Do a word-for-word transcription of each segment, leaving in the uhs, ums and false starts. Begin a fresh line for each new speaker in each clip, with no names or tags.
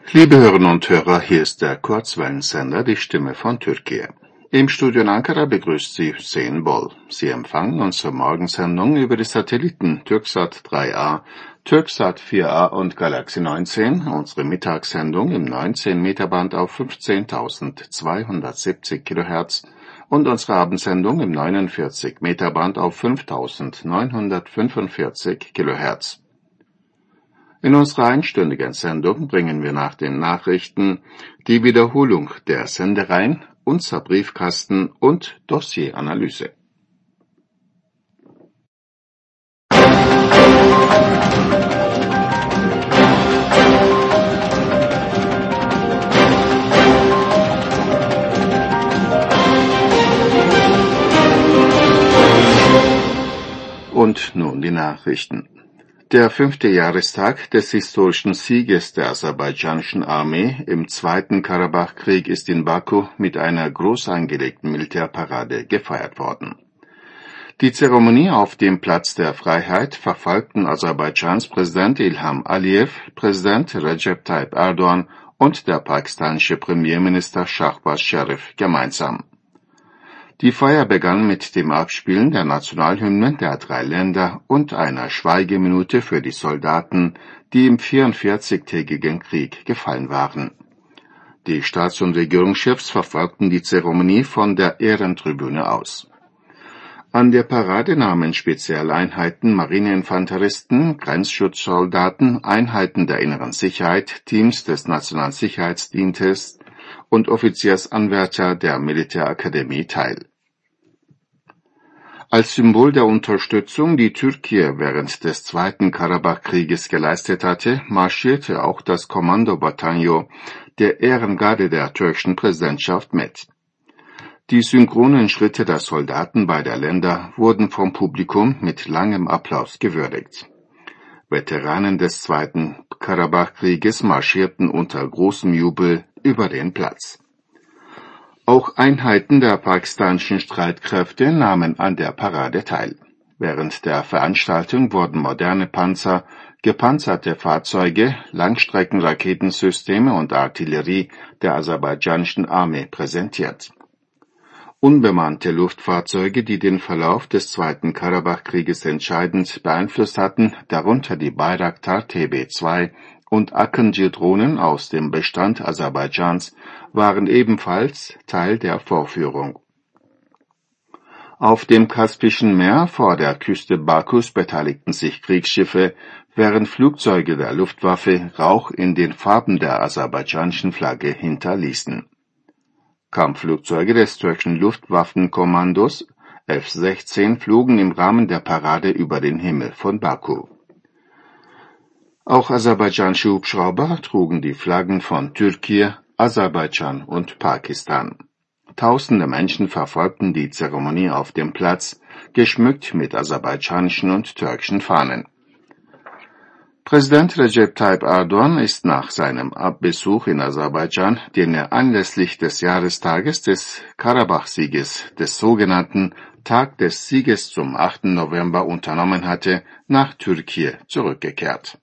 Liebe Hörerinnen und Hörer, hier ist der Kurzwellensender, die Stimme von Türkei. Im Studio in Ankara begrüßt Sie Hüseyin Bol. Sie empfangen unsere Morgensendung über die Satelliten Türksat drei A, Türksat vier A und Galaxy neunzehn, unsere Mittagssendung im neunzehn Meter Band auf fünfzehntausendzweihundertsiebzig Kilohertz und unsere Abendsendung im neunundvierzig Meter Band auf fünftausendneunhundertfünfundvierzig Kilohertz. In unserer einstündigen Sendung bringen wir nach den Nachrichten die Wiederholung der Sendereihen, unser Briefkasten und Dossieranalyse. Und nun die Nachrichten. Der fünfte Jahrestag des historischen Sieges der aserbaidschanischen Armee im Zweiten Karabachkrieg ist in Baku mit einer groß angelegten Militärparade gefeiert worden. Die Zeremonie auf dem Platz der Freiheit verfolgten Aserbaidschans Präsident Ilham Aliyev, Präsident Recep Tayyip Erdogan und der pakistanische Premierminister Shahbaz Sharif gemeinsam. Die Feier begann mit dem Abspielen der Nationalhymnen der drei Länder und einer Schweigeminute für die Soldaten, die im vierundvierzigtägigen Krieg gefallen waren. Die Staats- und Regierungschefs verfolgten die Zeremonie von der Ehrentribüne aus. An der Parade nahmen Spezialeinheiten, Marineinfanteristen, Grenzschutzsoldaten, Einheiten der inneren Sicherheit, Teams des Nationalen Sicherheitsdienstes und Offiziersanwärter der Militärakademie teil. Als Symbol der Unterstützung, die Türkei während des Zweiten Karabachkrieges geleistet hatte, marschierte auch das Kommandobataillon der Ehrengarde der türkischen Präsidentschaft mit. Die synchronen Schritte der Soldaten beider Länder wurden vom Publikum mit langem Applaus gewürdigt. Veteranen des Zweiten Karabachkrieges marschierten unter großem Jubel über den Platz. Auch Einheiten der pakistanischen Streitkräfte nahmen an der Parade teil. Während der Veranstaltung wurden moderne Panzer, gepanzerte Fahrzeuge, Langstreckenraketensysteme und Artillerie der aserbaidschanischen Armee präsentiert. Unbemannte Luftfahrzeuge, die den Verlauf des Zweiten Karabachkrieges entscheidend beeinflusst hatten, darunter die Bayraktar T B zwei und Akıncı-Drohnen aus dem Bestand Aserbaidschans, waren ebenfalls Teil der Vorführung. Auf dem Kaspischen Meer vor der Küste Bakus beteiligten sich Kriegsschiffe, während Flugzeuge der Luftwaffe Rauch in den Farben der aserbaidschanischen Flagge hinterließen. Kampfflugzeuge des türkischen Luftwaffenkommandos F sechzehn flogen im Rahmen der Parade über den Himmel von Baku. Auch aserbaidschanische Hubschrauber trugen die Flaggen von Türkei, Aserbaidschan und Pakistan. Tausende Menschen verfolgten die Zeremonie auf dem Platz, geschmückt mit aserbaidschanischen und türkischen Fahnen. Präsident Recep Tayyip Erdogan ist nach seinem Besuch in Aserbaidschan, den er anlässlich des Jahrestages des Karabachsieges, des sogenannten Tag des Sieges zum achten November unternommen hatte, nach Türkei zurückgekehrt.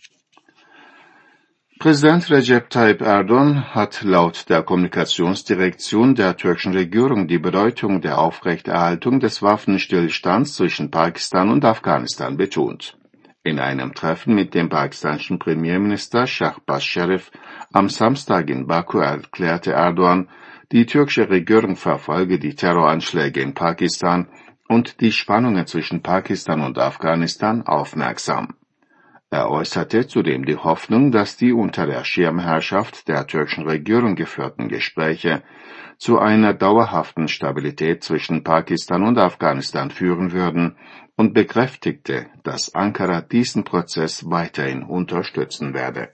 Präsident Recep Tayyip Erdogan hat laut der Kommunikationsdirektion der türkischen Regierung die Bedeutung der Aufrechterhaltung des Waffenstillstands zwischen Pakistan und Afghanistan betont. In einem Treffen mit dem pakistanischen Premierminister Shahbaz Sharif am Samstag in Baku erklärte Erdogan, die türkische Regierung verfolge die Terroranschläge in Pakistan und die Spannungen zwischen Pakistan und Afghanistan aufmerksam. Er äußerte zudem die Hoffnung, dass die unter der Schirmherrschaft der türkischen Regierung geführten Gespräche zu einer dauerhaften Stabilität zwischen Pakistan und Afghanistan führen würden und bekräftigte, dass Ankara diesen Prozess weiterhin unterstützen werde.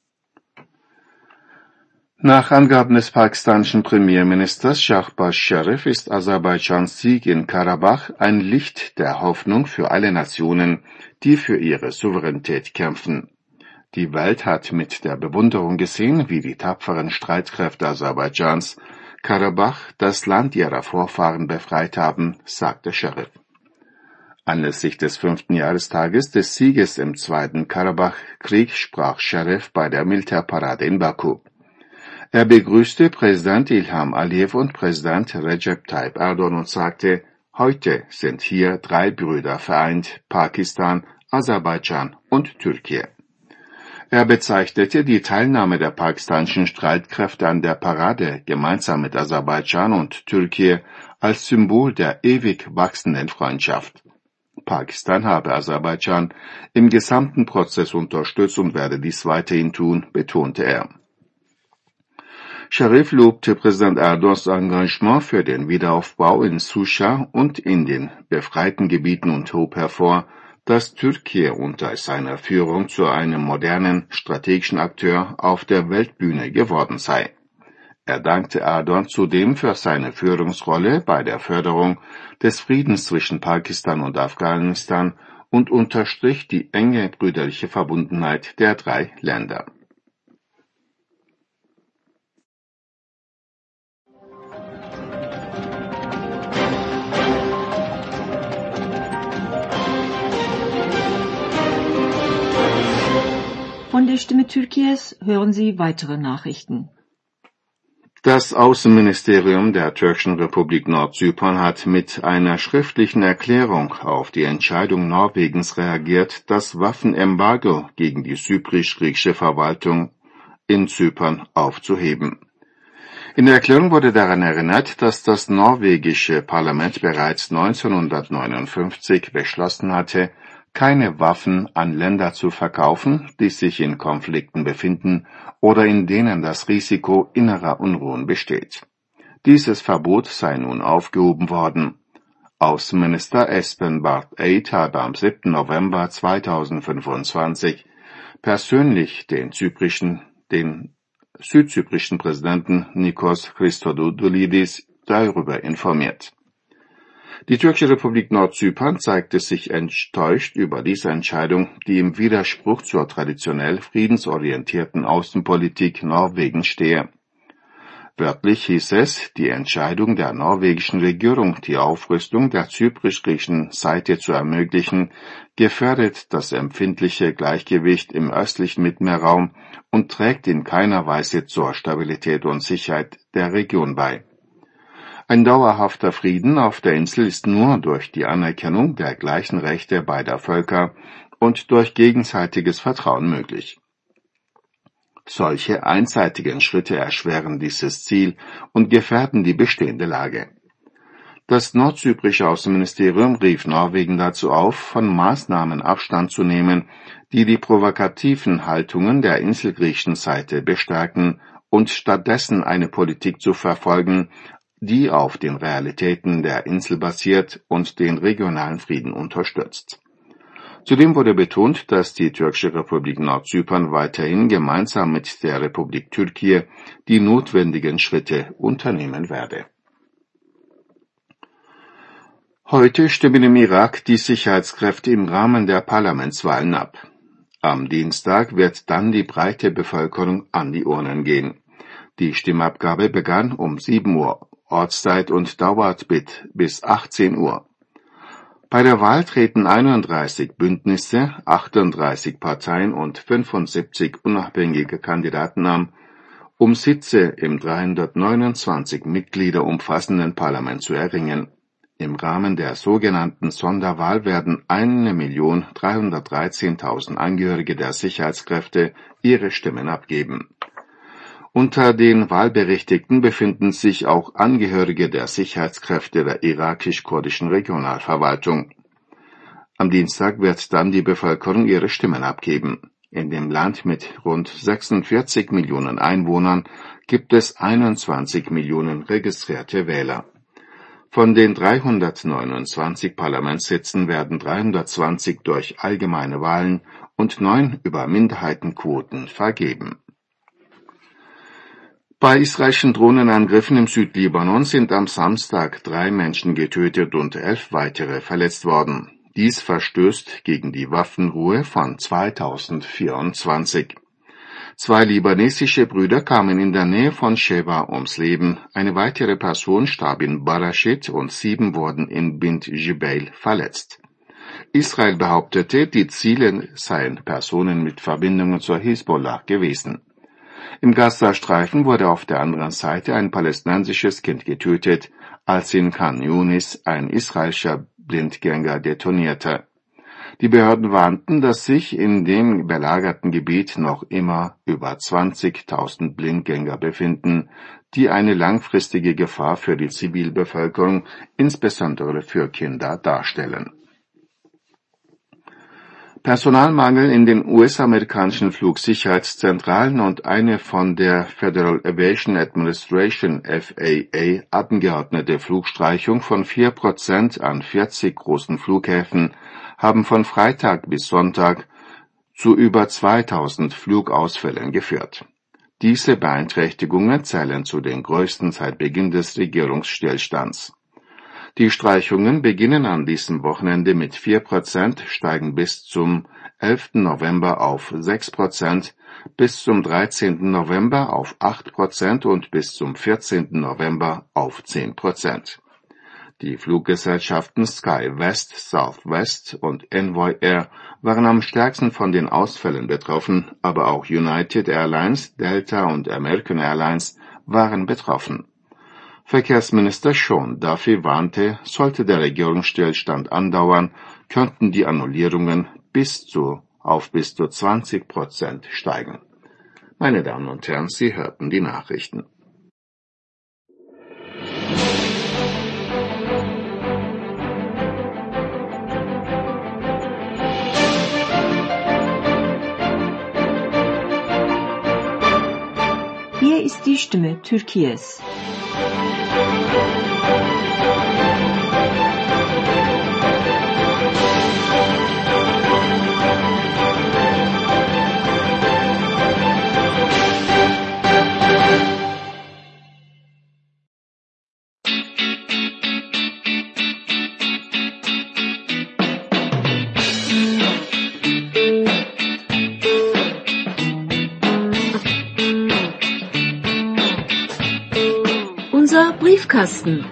Nach Angaben des pakistanischen Premierministers Shahbaz Sharif ist Aserbaidschans Sieg in Karabach ein Licht der Hoffnung für alle Nationen, die für ihre Souveränität kämpfen. Die Welt hat mit der Bewunderung gesehen, wie die tapferen Streitkräfte Aserbaidschans Karabach, das Land ihrer Vorfahren, befreit haben, sagte Sharif. Anlässlich des fünften Jahrestages des Sieges im Zweiten Karabach-Krieg sprach Scharef bei der Militärparade in Baku. Er begrüßte Präsident Ilham Aliyev und Präsident Recep Tayyip Erdogan und sagte, heute sind hier drei Brüder vereint, Pakistan, Aserbaidschan und Türkei. Er bezeichnete die Teilnahme der pakistanischen Streitkräfte an der Parade gemeinsam mit Aserbaidschan und Türkei als Symbol der ewig wachsenden Freundschaft. Pakistan habe Aserbaidschan im gesamten Prozess unterstützt und werde dies weiterhin tun, betonte er. Scharef lobte Präsident Erdogans Engagement für den Wiederaufbau in Suscha und in den befreiten Gebieten und hob hervor, dass Türkei unter seiner Führung zu einem modernen, strategischen Akteur auf der Weltbühne geworden sei. Er dankte Erdogan zudem für seine Führungsrolle bei der Förderung des Friedens zwischen Pakistan und Afghanistan und unterstrich die enge brüderliche Verbundenheit der drei Länder.
Von der Stimme Türkiye's hören Sie weitere Nachrichten.
Das Außenministerium der Türkischen Republik Nordzypern hat mit einer schriftlichen Erklärung auf die Entscheidung Norwegens reagiert, das Waffenembargo gegen die zyprisch-griechische Verwaltung in Zypern aufzuheben. In der Erklärung wurde daran erinnert, dass das norwegische Parlament bereits neunzehnhundertneunundfünfzig beschlossen hatte, keine Waffen an Länder zu verkaufen, die sich in Konflikten befinden oder in denen das Risiko innerer Unruhen besteht. Dieses Verbot sei nun aufgehoben worden. Außenminister Espen Barth Eide habe am siebten November zweitausendfünfundzwanzig persönlich den zyprischen, den südzyprischen Präsidenten Nikos Christodoulidis darüber informiert. Die Türkische Republik Nordzypern zeigte sich enttäuscht über diese Entscheidung, die im Widerspruch zur traditionell friedensorientierten Außenpolitik Norwegens stehe. Wörtlich hieß es, die Entscheidung der norwegischen Regierung, die Aufrüstung der zyprisch-griechischen Seite zu ermöglichen, gefährdet das empfindliche Gleichgewicht im östlichen Mittelmeerraum und trägt in keiner Weise zur Stabilität und Sicherheit der Region bei. Ein dauerhafter Frieden auf der Insel ist nur durch die Anerkennung der gleichen Rechte beider Völker und durch gegenseitiges Vertrauen möglich. Solche einseitigen Schritte erschweren dieses Ziel und gefährden die bestehende Lage. Das nordzyprische Außenministerium rief Norwegen dazu auf, von Maßnahmen Abstand zu nehmen, die die provokativen Haltungen der inselgriechischen Seite bestärken und stattdessen eine Politik zu verfolgen, die auf den Realitäten der Insel basiert und den regionalen Frieden unterstützt. Zudem wurde betont, dass die Türkische Republik Nordzypern weiterhin gemeinsam mit der Republik Türkei die notwendigen Schritte unternehmen werde. Heute stimmen im Irak die Sicherheitskräfte im Rahmen der Parlamentswahlen ab. Am Dienstag wird dann die breite Bevölkerung an die Urnen gehen. Die Stimmabgabe begann um sieben Uhr Ortszeit und dauert bis achtzehn Uhr. Bei der Wahl treten einunddreißig Bündnisse, achtunddreißig Parteien und fünfundsiebzig unabhängige Kandidaten an, um Sitze im dreihundertneunundzwanzig Mitglieder umfassenden Parlament zu erringen. Im Rahmen der sogenannten Sonderwahl werden eine Million dreihundertdreizehntausend Angehörige der Sicherheitskräfte ihre Stimmen abgeben. Unter den Wahlberechtigten befinden sich auch Angehörige der Sicherheitskräfte der irakisch-kurdischen Regionalverwaltung. Am Dienstag wird dann die Bevölkerung ihre Stimmen abgeben. In dem Land mit rund sechsundvierzig Millionen Einwohnern gibt es einundzwanzig Millionen registrierte Wähler. Von den dreihundertneunundzwanzig Parlamentssitzen werden dreihundertzwanzig durch allgemeine Wahlen und neun über Minderheitenquoten vergeben. Bei israelischen Drohnenangriffen im Südlibanon sind am Samstag drei Menschen getötet und elf weitere verletzt worden. Dies verstößt gegen die Waffenruhe von zweitausendvierundzwanzig. Zwei libanesische Brüder kamen in der Nähe von Sheba ums Leben, eine weitere Person starb in Barashit und sieben wurden in Bint Jbeil verletzt. Israel behauptete, die Ziele seien Personen mit Verbindungen zur Hisbollah gewesen. Im Gazastreifen wurde auf der anderen Seite ein palästinensisches Kind getötet, als in Khan Yunis ein israelischer Blindgänger detonierte. Die Behörden warnten, dass sich in dem belagerten Gebiet noch immer über zwanzigtausend Blindgänger befinden, die eine langfristige Gefahr für die Zivilbevölkerung, insbesondere für Kinder, darstellen. Personalmangel in den U S-amerikanischen Flugsicherheitszentralen und eine von der Federal Aviation Administration F A A angeordnete Flugstreichung von vier Prozent an vierzig großen Flughäfen haben von Freitag bis Sonntag zu über zweitausend Flugausfällen geführt. Diese Beeinträchtigungen zählen zu den größten seit Beginn des Regierungsstillstands. Die Streichungen beginnen an diesem Wochenende mit vier Prozent, steigen bis zum elften November auf sechs Prozent, bis zum dreizehnten November auf acht Prozent und bis zum vierzehnten November auf zehn Prozent. Die Fluggesellschaften SkyWest, Southwest und Envoy Air waren am stärksten von den Ausfällen betroffen, aber auch United Airlines, Delta und American Airlines waren betroffen. Verkehrsminister Sean Duffy warnte, sollte der Regierungsstillstand andauern, könnten die Annullierungen bis zu auf bis zu zwanzig Prozent steigen. Meine Damen und Herren, Sie hörten die Nachrichten.
Hier ist die Stimme Türkiye's. Unser Briefkasten.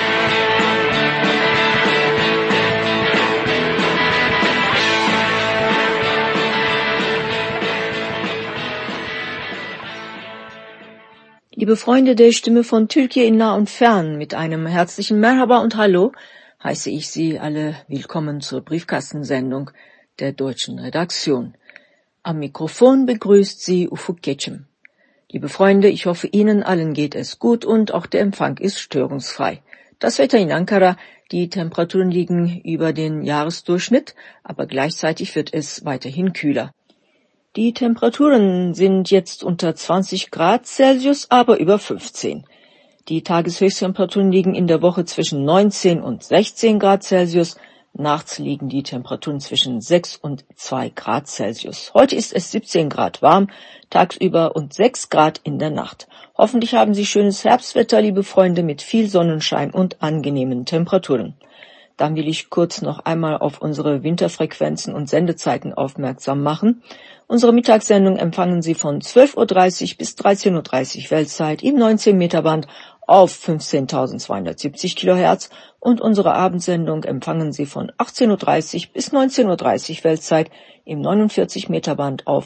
Liebe Freunde der Stimme von Türkiye in nah und fern, mit einem herzlichen Merhaba und Hallo heiße ich Sie alle willkommen zur Briefkastensendung der deutschen Redaktion. Am Mikrofon begrüßt Sie Ufuk Geçim. Liebe Freunde, ich hoffe, Ihnen allen geht es gut und auch der Empfang ist störungsfrei. Das Wetter in Ankara, die Temperaturen liegen über den Jahresdurchschnitt, aber gleichzeitig wird es weiterhin kühler. Die Temperaturen sind jetzt unter zwanzig Grad Celsius, aber über fünfzehn. Die Tageshöchsttemperaturen liegen in der Woche zwischen neunzehn und sechzehn Grad Celsius. Nachts liegen die Temperaturen zwischen sechs und zwei Grad Celsius. Heute ist es siebzehn Grad warm, tagsüber und sechs Grad in der Nacht. Hoffentlich haben Sie schönes Herbstwetter, liebe Freunde, mit viel Sonnenschein und angenehmen Temperaturen. Dann will ich kurz noch einmal auf unsere Winterfrequenzen und Sendezeiten aufmerksam machen. Unsere Mittagssendung empfangen Sie von zwölf Uhr dreißig bis dreizehn Uhr dreißig Weltzeit im neunzehn Meter Band auf fünfzehntausendzweihundertsiebzig Kilohertz und unsere Abendsendung empfangen Sie von achtzehn Uhr dreißig bis neunzehn Uhr dreißig Weltzeit im neunundvierzig Meter Band auf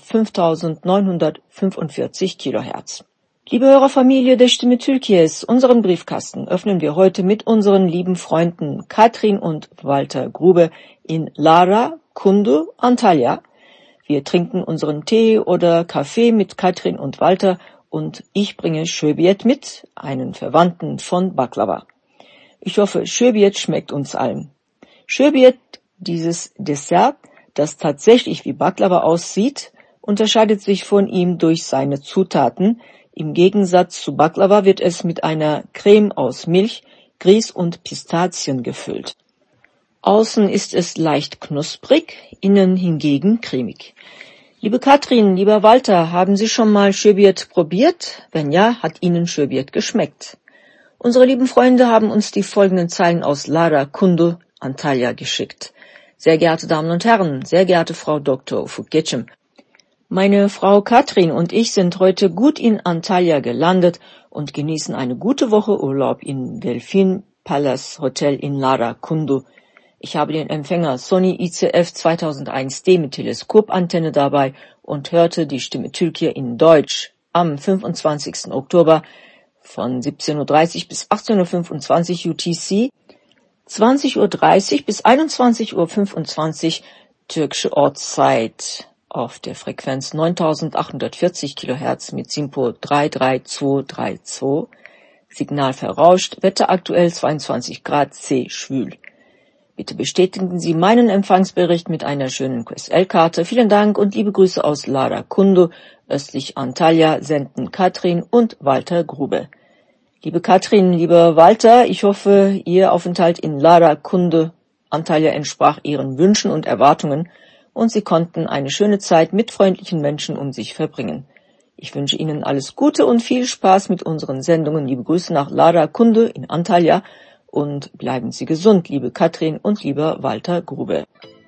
fünftausendneunhundertfünfundvierzig Kilohertz. Liebe Hörerfamilie der Stimme Türkiye's, unseren Briefkasten öffnen wir heute mit unseren lieben Freunden Katrin und Walter Grube in Lara, Kundu, Antalya. Wir trinken unseren Tee oder Kaffee mit Katrin und Walter und ich bringe Şöbiyet mit, einen Verwandten von Baklava. Ich hoffe, Şöbiyet schmeckt uns allen. Şöbiyet, dieses Dessert, das tatsächlich wie Baklava aussieht, unterscheidet sich von ihm durch seine Zutaten. Im Gegensatz zu Baklava wird es mit einer Creme aus Milch, Grieß und Pistazien gefüllt. Außen ist es leicht knusprig, innen hingegen cremig. Liebe Katrin, lieber Walter, haben Sie schon mal Şöbiyet probiert? Wenn ja, hat Ihnen Şöbiyet geschmeckt? Unsere lieben Freunde haben uns die folgenden Zeilen aus Lara, Kundu, Antalya geschickt. Sehr geehrte Damen und Herren, sehr geehrte Frau Doktor Ufuk Geçim, meine Frau Katrin und ich sind heute gut in Antalya gelandet und genießen eine gute Woche Urlaub im Delfin Palace Hotel in Lara, Kundu. Ich habe den Empfänger Sony I C F zweitausendeins D mit Teleskopantenne dabei und hörte die Stimme Türkiye in Deutsch am fünfundzwanzigsten Oktober von siebzehn Uhr dreißig bis achtzehn Uhr fünfundzwanzig U T C, zwanzig Uhr dreißig bis einundzwanzig Uhr fünfundzwanzig türkische Ortszeit auf der Frequenz neuntausendachthundertvierzig Kilohertz mit SINPO drei drei zwei drei zwei, Signal verrauscht, Wetter aktuell zweiundzwanzig Grad C schwül. Bitte bestätigen Sie meinen Empfangsbericht mit einer schönen Q S L-Karte. Vielen Dank und liebe Grüße aus Larakundu, östlich Antalya, senden Katrin und Walter Grube. Liebe Katrin, lieber Walter, ich hoffe, Ihr Aufenthalt in Larakundu, Antalya, entsprach Ihren Wünschen und Erwartungen und Sie konnten eine schöne Zeit mit freundlichen Menschen um sich verbringen. Ich wünsche Ihnen alles Gute und viel Spaß mit unseren Sendungen. Liebe Grüße nach Larakundu in Antalya. Und bleiben Sie gesund, liebe Katrin und lieber Walter Grube.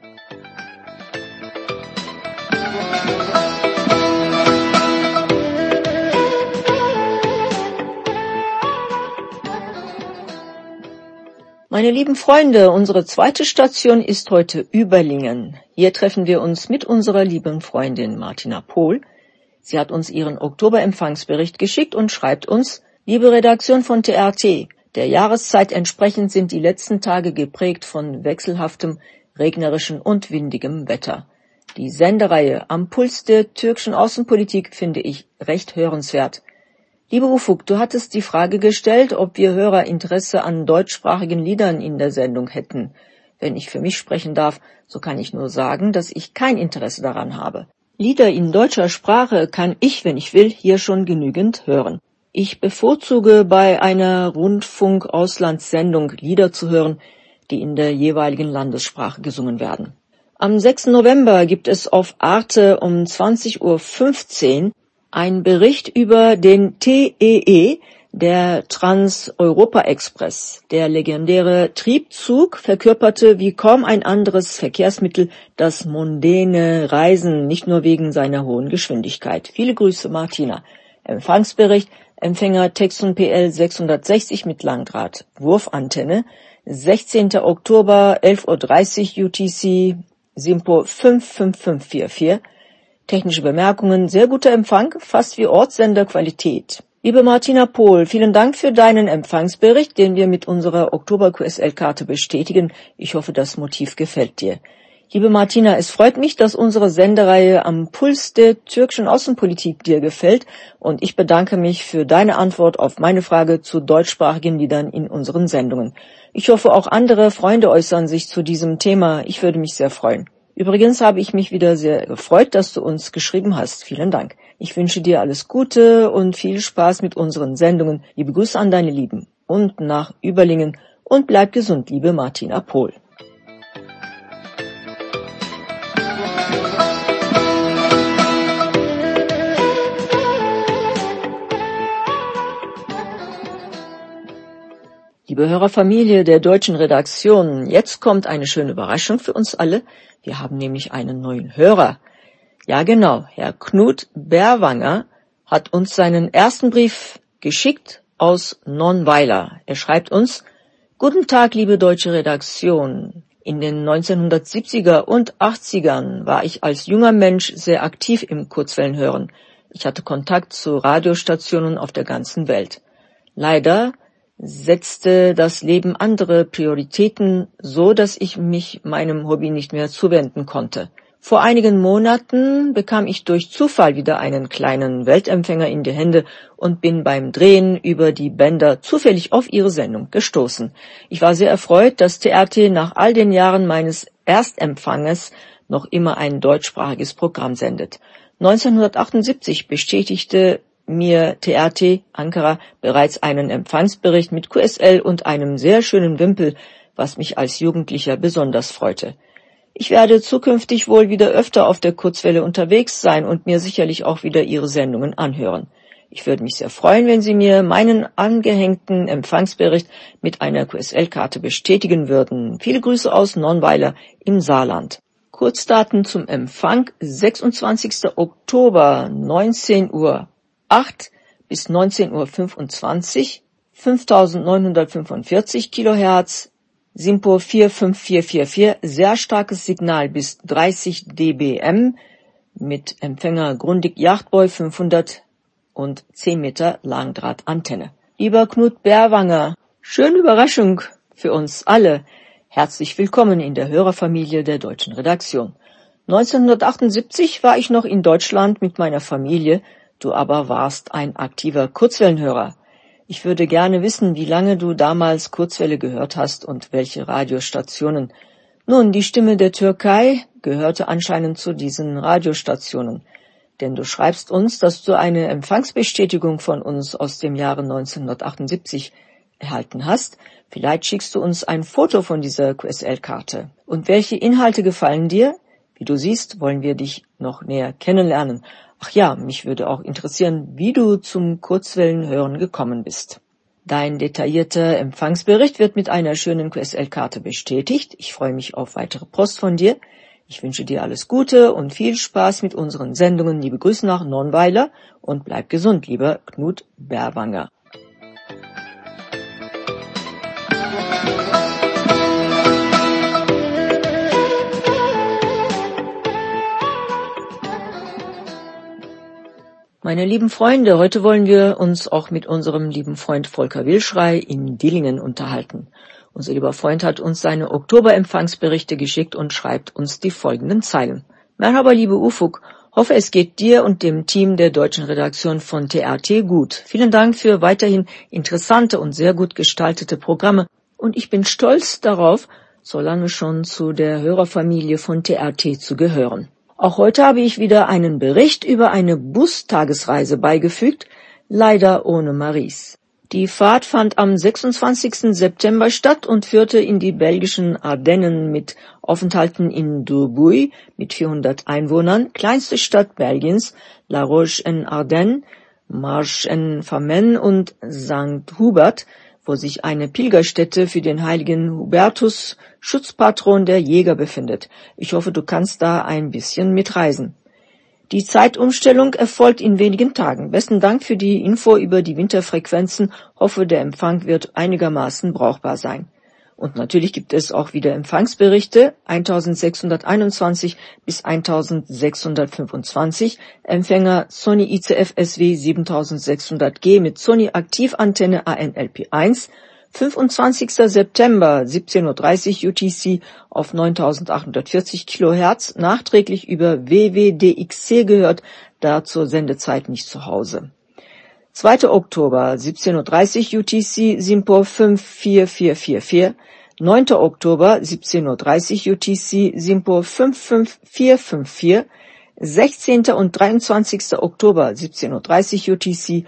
Meine lieben Freunde, unsere zweite Station ist heute Überlingen. Hier treffen wir uns mit unserer lieben Freundin Martina Pohl. Sie hat uns ihren Oktober-Empfangsbericht geschickt und schreibt uns: Liebe Redaktion von T R T, der Jahreszeit entsprechend sind die letzten Tage geprägt von wechselhaftem, regnerischem und windigem Wetter. Die Sendereihe Am Puls der türkischen Außenpolitik finde ich recht hörenswert. Liebe Ufuk, du hattest die Frage gestellt, ob wir Hörer Interesse an deutschsprachigen Liedern in der Sendung hätten. Wenn ich für mich sprechen darf, so kann ich nur sagen, dass ich kein Interesse daran habe. Lieder in deutscher Sprache kann ich, wenn ich will, hier schon genügend hören. Ich bevorzuge bei einer Rundfunk-Auslandssendung Lieder zu hören, die in der jeweiligen Landessprache gesungen werden. Am sechsten November gibt es auf Arte um zwanzig Uhr fünfzehn einen Bericht über den T E E, der Trans-Europa-Express. Der legendäre Triebzug verkörperte wie kaum ein anderes Verkehrsmittel das mondäne Reisen, nicht nur wegen seiner hohen Geschwindigkeit. Viele Grüße, Martina. Empfangsbericht: Empfänger Texon P L sechshundertsechzig mit Langdraht Wurfantenne, sechzehnten Oktober, elf Uhr dreißig U T C, SINPO fünf fünf fünf vier vier. Technische Bemerkungen: sehr guter Empfang, fast wie Ortssenderqualität. Liebe Martina Pohl, vielen Dank für deinen Empfangsbericht, den wir mit unserer Oktober-Q S L-Karte bestätigen. Ich hoffe, das Motiv gefällt dir. Liebe Martina, es freut mich, dass unsere Sendereihe Am Puls der türkischen Außenpolitik dir gefällt und ich bedanke mich für deine Antwort auf meine Frage zu deutschsprachigen Liedern in unseren Sendungen. Ich hoffe, auch andere Freunde äußern sich zu diesem Thema. Ich würde mich sehr freuen. Übrigens habe ich mich wieder sehr gefreut, dass du uns geschrieben hast. Vielen Dank. Ich wünsche dir alles Gute und viel Spaß mit unseren Sendungen. Liebe Grüße an deine Lieben und nach Überlingen und bleib gesund, liebe Martina Pohl. Liebe Hörerfamilie der deutschen Redaktion, jetzt kommt eine schöne Überraschung für uns alle. Wir haben nämlich einen neuen Hörer. Ja genau, Herr Knut Berwanger hat uns seinen ersten Brief geschickt aus Nonnweiler. Er schreibt uns: Guten Tag, liebe deutsche Redaktion. In den neunzehnhundertsiebziger und achtzigern war ich als junger Mensch sehr aktiv im Kurzwellenhören. Ich hatte Kontakt zu Radiostationen auf der ganzen Welt. Leider setzte das Leben andere Prioritäten, so dass ich mich meinem Hobby nicht mehr zuwenden konnte. Vor einigen Monaten bekam ich durch Zufall wieder einen kleinen Weltempfänger in die Hände und bin beim Drehen über die Bänder zufällig auf Ihre Sendung gestoßen. Ich war sehr erfreut, dass T R T nach all den Jahren meines Erstempfanges noch immer ein deutschsprachiges Programm sendet. neunzehnhundertachtundsiebzig bestätigte mir T R T Ankara bereits einen Empfangsbericht mit Q S L und einem sehr schönen Wimpel, was mich als Jugendlicher besonders freute. Ich werde zukünftig wohl wieder öfter auf der Kurzwelle unterwegs sein und mir sicherlich auch wieder Ihre Sendungen anhören. Ich würde mich sehr freuen, wenn Sie mir meinen angehängten Empfangsbericht mit einer Q S L-Karte bestätigen würden. Viele Grüße aus Nonnweiler im Saarland. Kurzdaten zum Empfang: sechsundzwanzigsten Oktober, neunzehn Uhr acht bis neunzehn Uhr fünfundzwanzig, fünftausendneunhundertfünfundvierzig Kilohertz, SINPO vier fünf vier vier vier, sehr starkes Signal bis dreißig Dezibel mit Empfänger Grundig Yachtboy fünfhundert und zehn Meter Langdrahtantenne. Lieber Knut Berwanger, schöne Überraschung für uns alle. Herzlich willkommen in der Hörerfamilie der Deutschen Redaktion. neunzehnhundertachtundsiebzig war ich noch in Deutschland mit meiner Familie, du aber warst ein aktiver Kurzwellenhörer. Ich würde gerne wissen, wie lange du damals Kurzwelle gehört hast und welche Radiostationen. Nun, die Stimme der Türkei gehörte anscheinend zu diesen Radiostationen, denn du schreibst uns, dass du eine Empfangsbestätigung von uns aus dem Jahre neunzehnhundertachtundsiebzig erhalten hast. Vielleicht schickst du uns ein Foto von dieser Q S L-Karte. Und welche Inhalte gefallen dir? Wie du siehst, wollen wir dich noch näher kennenlernen. Ach ja, mich würde auch interessieren, wie du zum Kurzwellenhören gekommen bist. Dein detaillierter Empfangsbericht wird mit einer schönen Q S L-Karte bestätigt. Ich freue mich auf weitere Post von dir. Ich wünsche dir alles Gute und viel Spaß mit unseren Sendungen. Liebe Grüße nach Nonnweiler und bleib gesund, lieber Knut Berwanger. Meine lieben Freunde, heute wollen wir uns auch mit unserem lieben Freund Volker Wilschrei in Dillingen unterhalten. Unser lieber Freund hat uns seine Oktober-Empfangsberichte geschickt und schreibt uns die folgenden Zeilen. Merhaba, liebe Ufuk, hoffe es geht dir und dem Team der deutschen Redaktion von T R T gut. Vielen Dank für weiterhin interessante und sehr gut gestaltete Programme und ich bin stolz darauf, so lange schon zu der Hörerfamilie von T R T zu gehören. Auch heute habe ich wieder einen Bericht über eine Bustagesreise beigefügt, leider ohne Maries. Die Fahrt fand am sechsundzwanzigsten September statt und führte in die belgischen Ardennen mit Aufenthalten in Durbuy mit vierhundert Einwohnern, kleinste Stadt Belgiens, La Roche-en-Ardennes, Marche-en-Famenne und Sankt Hubert, wo sich eine Pilgerstätte für den heiligen Hubertus, Schutzpatron der Jäger, befindet. Ich hoffe, du kannst da ein bisschen mitreisen. Die Zeitumstellung erfolgt in wenigen Tagen. Besten Dank für die Info über die Winterfrequenzen. Hoffe, der Empfang wird einigermaßen brauchbar sein. Und natürlich gibt es auch wieder Empfangsberichte, eintausendsechshunderteinundzwanzig bis eintausendsechshundertfünfundzwanzig, Empfänger Sony I C F S W siebentausendsechshundert G mit Sony Aktivantenne A N L P eins, fünfundzwanzigster September, siebzehn Uhr dreißig U T C auf neuntausendachthundertvierzig Kilohertz, nachträglich über W W D X C gehört, da zur Sendezeit nicht zu Hause. zweiter Oktober, siebzehn Uhr dreißig U T C, SINPO fünf vier vier vier vier, neunter Oktober, siebzehn Uhr dreißig U T C, SINPO fünf fünf vier fünf vier, sechzehnter und dreiundzwanzigster Oktober, siebzehn Uhr dreißig U T C,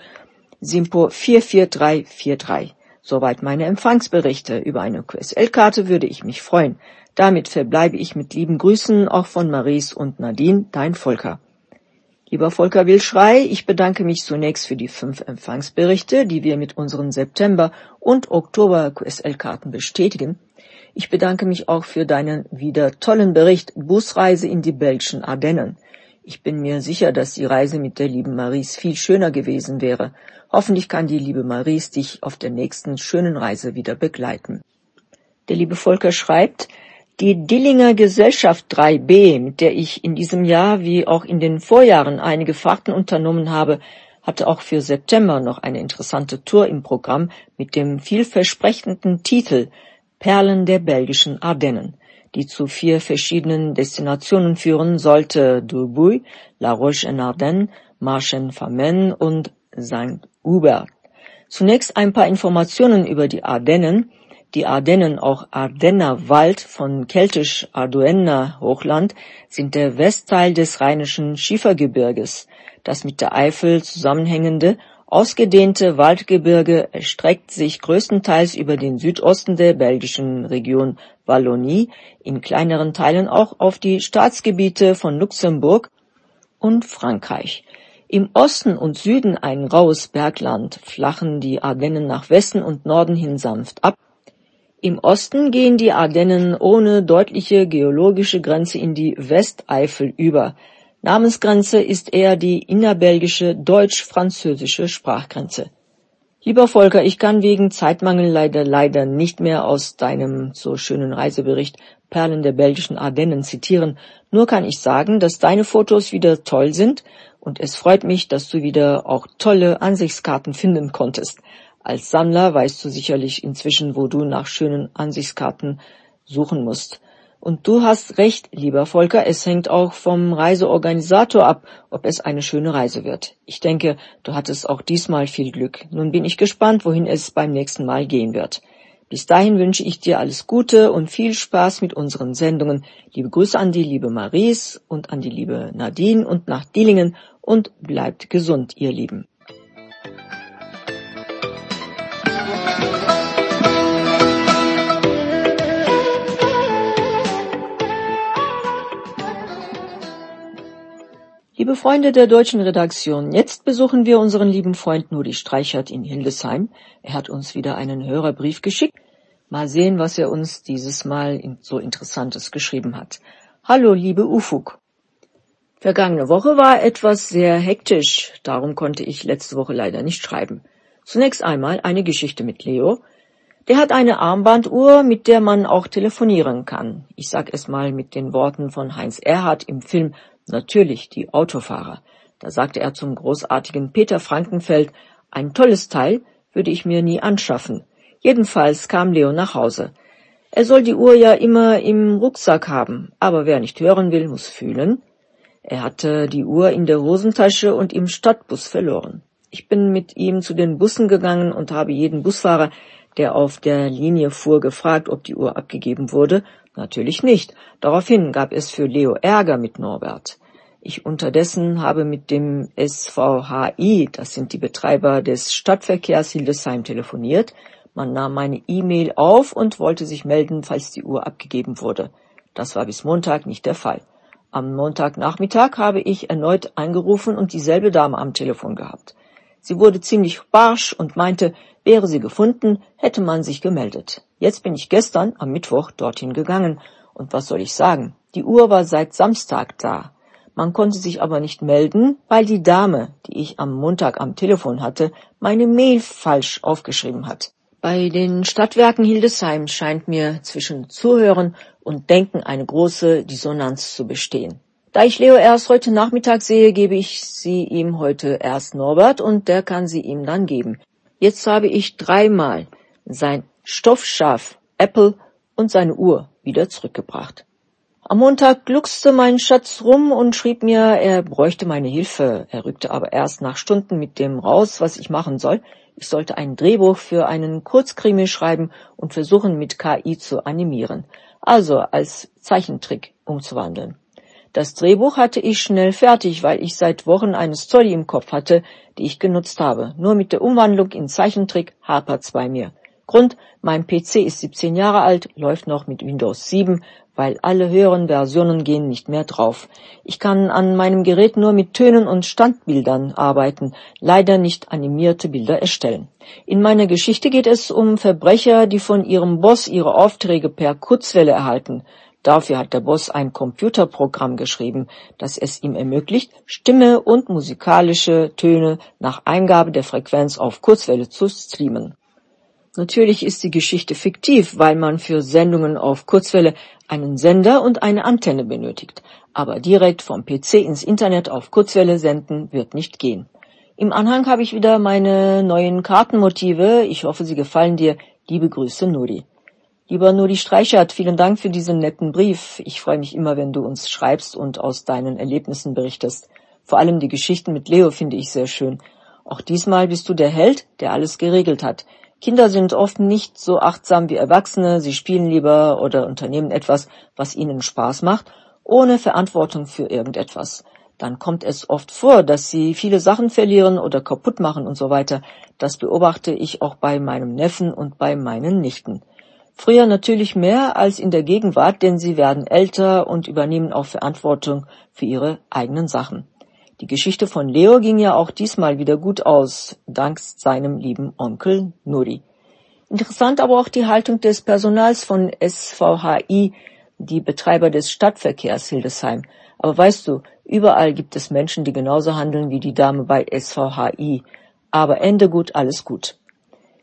SINPO vier vier drei vier drei. Soweit meine Empfangsberichte. Über eine Q S L-Karte würde ich mich freuen. Damit verbleibe ich mit lieben Grüßen auch von Maries und Nadine, dein Volker. Lieber Volker Wilschrei, ich bedanke mich zunächst für die fünf Empfangsberichte, die wir mit unseren September- und Oktober-Q S L-Karten bestätigen. Ich bedanke mich auch für deinen wieder tollen Bericht Busreise in die belgischen Ardennen. Ich bin mir sicher, dass die Reise mit der lieben Maries viel schöner gewesen wäre. Hoffentlich kann die liebe Maries dich auf der nächsten schönen Reise wieder begleiten. Der liebe Volker schreibt, die Dillinger Gesellschaft drei B, mit der ich in diesem Jahr wie auch in den Vorjahren einige Fahrten unternommen habe, hatte auch für September noch eine interessante Tour im Programm mit dem vielversprechenden Titel Perlen der belgischen Ardennen, die zu vier verschiedenen Destinationen führen sollte: Durbuy, La Roche-en-Ardennes, Marche-en-Famenne und Sankt Hubert. Zunächst ein paar Informationen über die Ardennen. Die Ardennen, auch Ardenner Wald von keltisch Arduenner Hochland, sind der Westteil des Rheinischen Schiefergebirges. Das mit der Eifel zusammenhängende, ausgedehnte Waldgebirge erstreckt sich größtenteils über den Südosten der belgischen Region Wallonie, in kleineren Teilen auch auf die Staatsgebiete von Luxemburg und Frankreich. Im Osten und Süden ein raues Bergland, flachen die Ardennen nach Westen und Norden hin sanft ab. Im Osten gehen die Ardennen ohne deutliche geologische Grenze in die Westeifel über. Namensgrenze ist eher die innerbelgische deutsch-französische Sprachgrenze. Lieber Volker, ich kann wegen Zeitmangel leider leider nicht mehr aus deinem so schönen Reisebericht Perlen der belgischen Ardennen zitieren. Nur kann ich sagen, dass deine Fotos wieder toll sind und es freut mich, dass du wieder auch tolle Ansichtskarten finden konntest. Als Sammler weißt du sicherlich inzwischen, wo du nach schönen Ansichtskarten suchen musst. Und du hast recht, lieber Volker, es hängt auch vom Reiseorganisator ab, ob es eine schöne Reise wird. Ich denke, du hattest auch diesmal viel Glück. Nun bin ich gespannt, wohin es beim nächsten Mal gehen wird. Bis dahin wünsche ich dir alles Gute und viel Spaß mit unseren Sendungen. Liebe Grüße an die liebe Maries und an die liebe Nadine und nach Dillingen und bleibt gesund, ihr Lieben. Liebe Freunde der deutschen Redaktion, jetzt besuchen wir unseren lieben Freund Nuri Streichert in Hildesheim. Er hat uns wieder einen Hörerbrief geschickt. Mal sehen, was er uns dieses Mal so Interessantes geschrieben hat. Hallo, liebe Ufuk. Vergangene Woche war etwas sehr hektisch, darum konnte ich letzte Woche leider nicht schreiben. Zunächst einmal eine Geschichte mit Leo. Der hat eine Armbanduhr, mit der man auch telefonieren kann. Ich sag es mal mit den Worten von Heinz Erhardt im Film Natürlich, die Autofahrer. Da sagte er zum großartigen Peter Frankenfeld, ein tolles Teil würde ich mir nie anschaffen. Jedenfalls kam Leo nach Hause. Er soll die Uhr ja immer im Rucksack haben, aber wer nicht hören will, muss fühlen. Er hatte die Uhr in der Hosentasche und im Stadtbus verloren. Ich bin mit ihm zu den Bussen gegangen und habe jeden Busfahrer, der auf der Linie fuhr, gefragt, ob die Uhr abgegeben wurde. Natürlich nicht. Daraufhin gab es für Leo Ärger mit Norbert. Ich unterdessen habe mit dem S V H I, das sind die Betreiber des Stadtverkehrs Hildesheim, telefoniert. Man nahm meine E-Mail auf und wollte sich melden, falls die Uhr abgegeben wurde. Das war bis Montag nicht der Fall. Am Montagnachmittag habe ich erneut angerufen und dieselbe Dame am Telefon gehabt. Sie wurde ziemlich barsch und meinte, wäre sie gefunden, hätte man sich gemeldet. Jetzt bin ich gestern, am Mittwoch, dorthin gegangen. Und was soll ich sagen? Die Uhr war seit Samstag da. Man konnte sich aber nicht melden, weil die Dame, die ich am Montag am Telefon hatte, meine Mail falsch aufgeschrieben hat. Bei den Stadtwerken Hildesheim scheint mir zwischen Zuhören und Denken eine große Dissonanz zu bestehen. Da ich Leo erst heute Nachmittag sehe, gebe ich sie ihm heute erst Norbert und der kann sie ihm dann geben. Jetzt habe ich dreimal sein Stoffschaf Apple und seine Uhr wieder zurückgebracht. Am Montag gluckste mein Schatz rum und schrieb mir, er bräuchte meine Hilfe. Er rückte aber erst nach Stunden mit dem raus, was ich machen soll. Ich sollte ein Drehbuch für einen Kurzkrimi schreiben und versuchen, mit K I zu animieren, also als Zeichentrick umzuwandeln. Das Drehbuch hatte ich schnell fertig, weil ich seit Wochen eine Story im Kopf hatte, die ich genutzt habe. Nur mit der Umwandlung in Zeichentrick hapert's bei mir. Grund, mein P C ist siebzehn Jahre alt, läuft noch mit Windows sieben, weil alle höheren Versionen gehen nicht mehr drauf. Ich kann an meinem Gerät nur mit Tönen und Standbildern arbeiten, leider nicht animierte Bilder erstellen. In meiner Geschichte geht es um Verbrecher, die von ihrem Boss ihre Aufträge per Kurzwelle erhalten. Dafür hat der Boss ein Computerprogramm geschrieben, das es ihm ermöglicht, Stimme und musikalische Töne nach Eingabe der Frequenz auf Kurzwelle zu streamen. Natürlich ist die Geschichte fiktiv, weil man für Sendungen auf Kurzwelle einen Sender und eine Antenne benötigt. Aber direkt vom P C ins Internet auf Kurzwelle senden wird nicht gehen. Im Anhang habe ich wieder meine neuen Kartenmotive. Ich hoffe, sie gefallen dir. Liebe Grüße, Nuri. Lieber Nuri Streichert, vielen Dank für diesen netten Brief. Ich freue mich immer, wenn du uns schreibst und aus deinen Erlebnissen berichtest. Vor allem die Geschichten mit Leo finde ich sehr schön. Auch diesmal bist du der Held, der alles geregelt hat. Kinder sind oft nicht so achtsam wie Erwachsene. Sie spielen lieber oder unternehmen etwas, was ihnen Spaß macht, ohne Verantwortung für irgendetwas. Dann kommt es oft vor, dass sie viele Sachen verlieren oder kaputt machen und so weiter. Das beobachte ich auch bei meinem Neffen und bei meinen Nichten. Früher natürlich mehr als in der Gegenwart, denn sie werden älter und übernehmen auch Verantwortung für ihre eigenen Sachen. Die Geschichte von Leo ging ja auch diesmal wieder gut aus, dank seinem lieben Onkel Nuri. Interessant aber auch die Haltung des Personals von S V H I, die Betreiber des Stadtverkehrs Hildesheim. Aber weißt du, überall gibt es Menschen, die genauso handeln wie die Dame bei S V H I. Aber Ende gut, alles gut.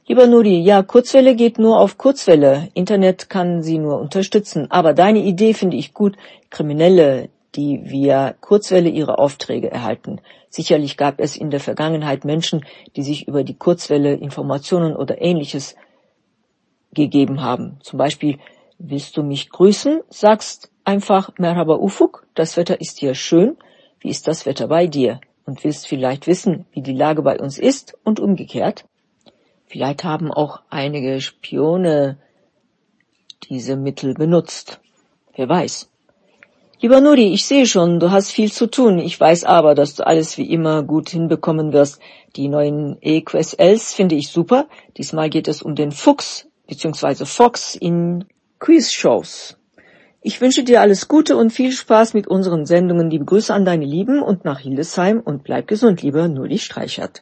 Lieber Nuri, ja, Kurzwelle geht nur auf Kurzwelle. Internet kann sie nur unterstützen. Aber deine Idee finde ich gut. Kriminelle, die via Kurzwelle ihre Aufträge erhalten. Sicherlich gab es in der Vergangenheit Menschen, die sich über die Kurzwelle Informationen oder Ähnliches gegeben haben. Zum Beispiel, willst du mich grüßen? Sagst einfach Merhaba Ufuk, das Wetter ist hier schön. Wie ist das Wetter bei dir? Und willst vielleicht wissen, wie die Lage bei uns ist und umgekehrt? Vielleicht haben auch einige Spione diese Mittel benutzt. Wer weiß. Lieber Nuri, ich sehe schon, du hast viel zu tun. Ich weiß aber, dass du alles wie immer gut hinbekommen wirst. Die neuen E Q S Ls finde ich super. Diesmal geht es um den Fuchs bzw. Fox in Quiz-Shows. Ich wünsche dir alles Gute und viel Spaß mit unseren Sendungen. Liebe Grüße an deine Lieben und nach Hildesheim und bleib gesund, lieber Nuri Streichert.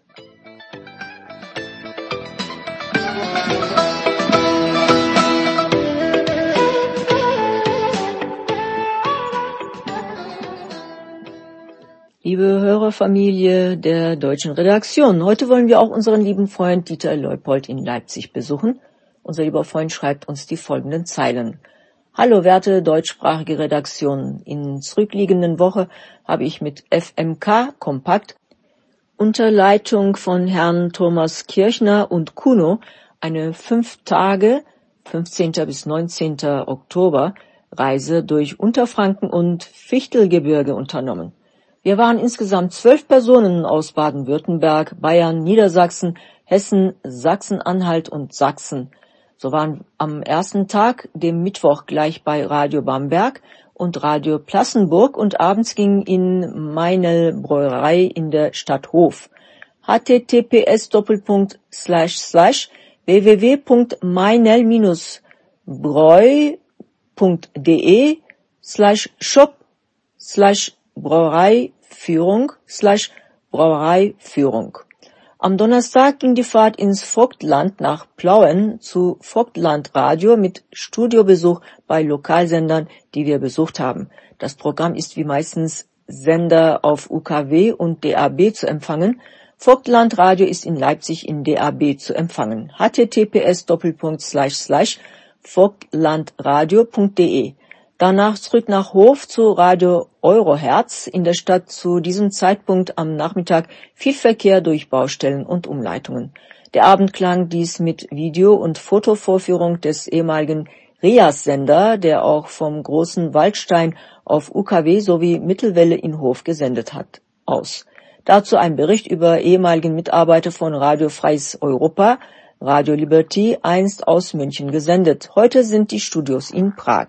Liebe Hörerfamilie der deutschen Redaktion, heute wollen wir auch unseren lieben Freund Dieter Leupold in Leipzig besuchen. Unser lieber Freund schreibt uns die folgenden Zeilen. Hallo, werte deutschsprachige Redaktion. In zurückliegenden Woche habe ich mit F M K Kompakt unter Leitung von Herrn Thomas Kirchner und Kuno eine fünf Tage, fünfzehnten bis neunzehnten Oktober, Reise durch Unterfranken und Fichtelgebirge unternommen. Wir waren insgesamt zwölf Personen aus Baden-Württemberg, Bayern, Niedersachsen, Hessen, Sachsen-Anhalt und Sachsen. So waren am ersten Tag, dem Mittwoch, gleich bei Radio Bamberg und Radio Plassenburg und abends ging in Meinel Brauerei in der Stadt Hof. https doppelpunkt slash slash www.meinel-breu.de slash shop slash Brauereiführung slash Brauereiführung. Am Donnerstag ging die Fahrt ins Vogtland nach Plauen zu Vogtland Radio mit Studiobesuch bei Lokalsendern, die wir besucht haben. Das Programm ist wie meistens Sender auf U K W und D A B zu empfangen. Vogtland Radio ist in Leipzig in D A B zu empfangen. https doppelpunkt slash slash vogtlandradio.de. Danach zurück nach Hof zu Radio Eurohertz. In der Stadt zu diesem Zeitpunkt am Nachmittag viel Verkehr durch Baustellen und Umleitungen. Der Abend klang dies mit Video- und Fotovorführung des ehemaligen Rias-Sender, der auch vom Großen Waldstein auf U K W sowie Mittelwelle in Hof gesendet hat, aus. Dazu ein Bericht über ehemaligen Mitarbeiter von Radio Freies Europa, Radio Liberty, einst aus München gesendet. Heute sind die Studios in Prag.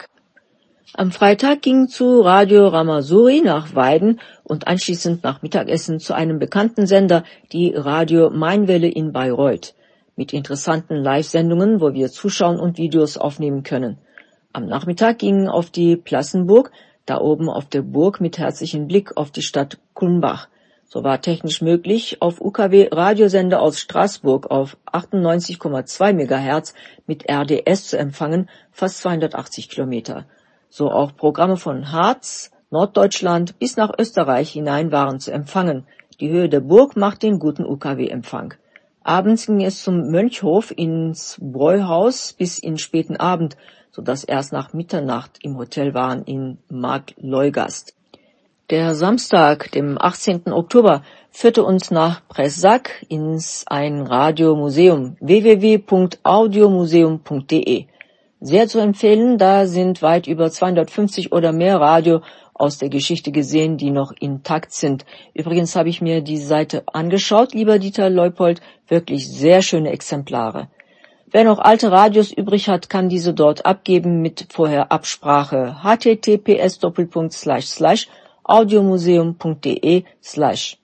Am Freitag ging zu Radio Ramasuri nach Weiden und anschließend nach Mittagessen zu einem bekannten Sender, die Radio Mainwelle in Bayreuth, mit interessanten Live-Sendungen, wo wir zuschauen und Videos aufnehmen können. Am Nachmittag gingen auf die Plassenburg, da oben auf der Burg mit herzlichem Blick auf die Stadt Kulmbach. So war technisch möglich, auf U K W Radiosender aus Straßburg auf achtundneunzig Komma zwei Megahertz mit R D S zu empfangen, fast zweihundertachtzig Kilometer. So auch Programme von Harz, Norddeutschland bis nach Österreich hinein waren zu empfangen. Die Höhe der Burg macht den guten U K W-Empfang. Abends ging es zum Mönchhof ins Bräuhaus bis in späten Abend, sodass erst nach Mitternacht im Hotel waren in Marktleugast. Der Samstag, dem achtzehnten Oktober, führte uns nach Pressack ins ein Radiomuseum w w w punkt audiomuseum punkt de. Sehr zu empfehlen, da sind weit über zweihundertfünfzig oder mehr Radio aus der Geschichte gesehen, die noch intakt sind. Übrigens habe ich mir die Seite angeschaut, lieber Dieter Leupold, wirklich sehr schöne Exemplare. Wer noch alte Radios übrig hat, kann diese dort abgeben mit vorher Absprache. https doppelpunkt slash slash audiomuseum punkt de slash.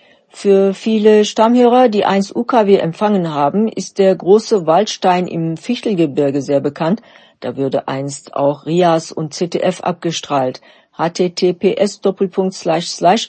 Für viele Stammhörer, die einst U K W empfangen haben, ist der große Waldstein im Fichtelgebirge sehr bekannt. Da würde einst auch Rias und Z D F abgestrahlt. https doppelpunkt slash slash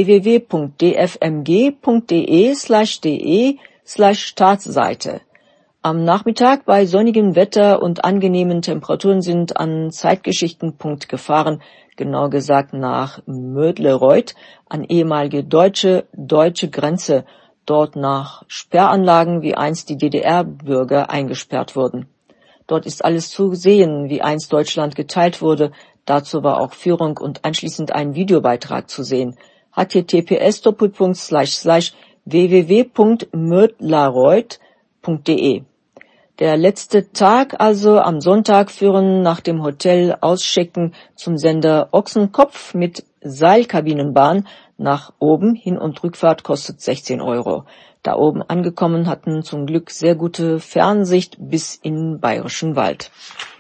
www.dfmg.de slash de slash Startseite. Am Nachmittag bei sonnigem Wetter und angenehmen Temperaturen sind an Zeitgeschichten-Punkt gefahren, genau gesagt nach Mödlereuth, an ehemalige deutsche deutsche Grenze. dort nach Sperranlagen wie einst die D D R-Bürger eingesperrt wurden. Dort ist alles zu sehen, wie einst Deutschland geteilt wurde. Dazu war auch Führung und anschließend ein Videobeitrag zu sehen. h t t p s doppelpunkt slash slash w w w punkt mödlaroyd punkt d e. Der letzte Tag, also am Sonntag, führen nach dem Hotel Auschecken zum Sender Ochsenkopf mit Seilkabinenbahn nach oben. Hin- und Rückfahrt kostet sechzehn Euro. Da oben angekommen hatten zum Glück sehr gute Fernsicht bis in Bayerischen Wald.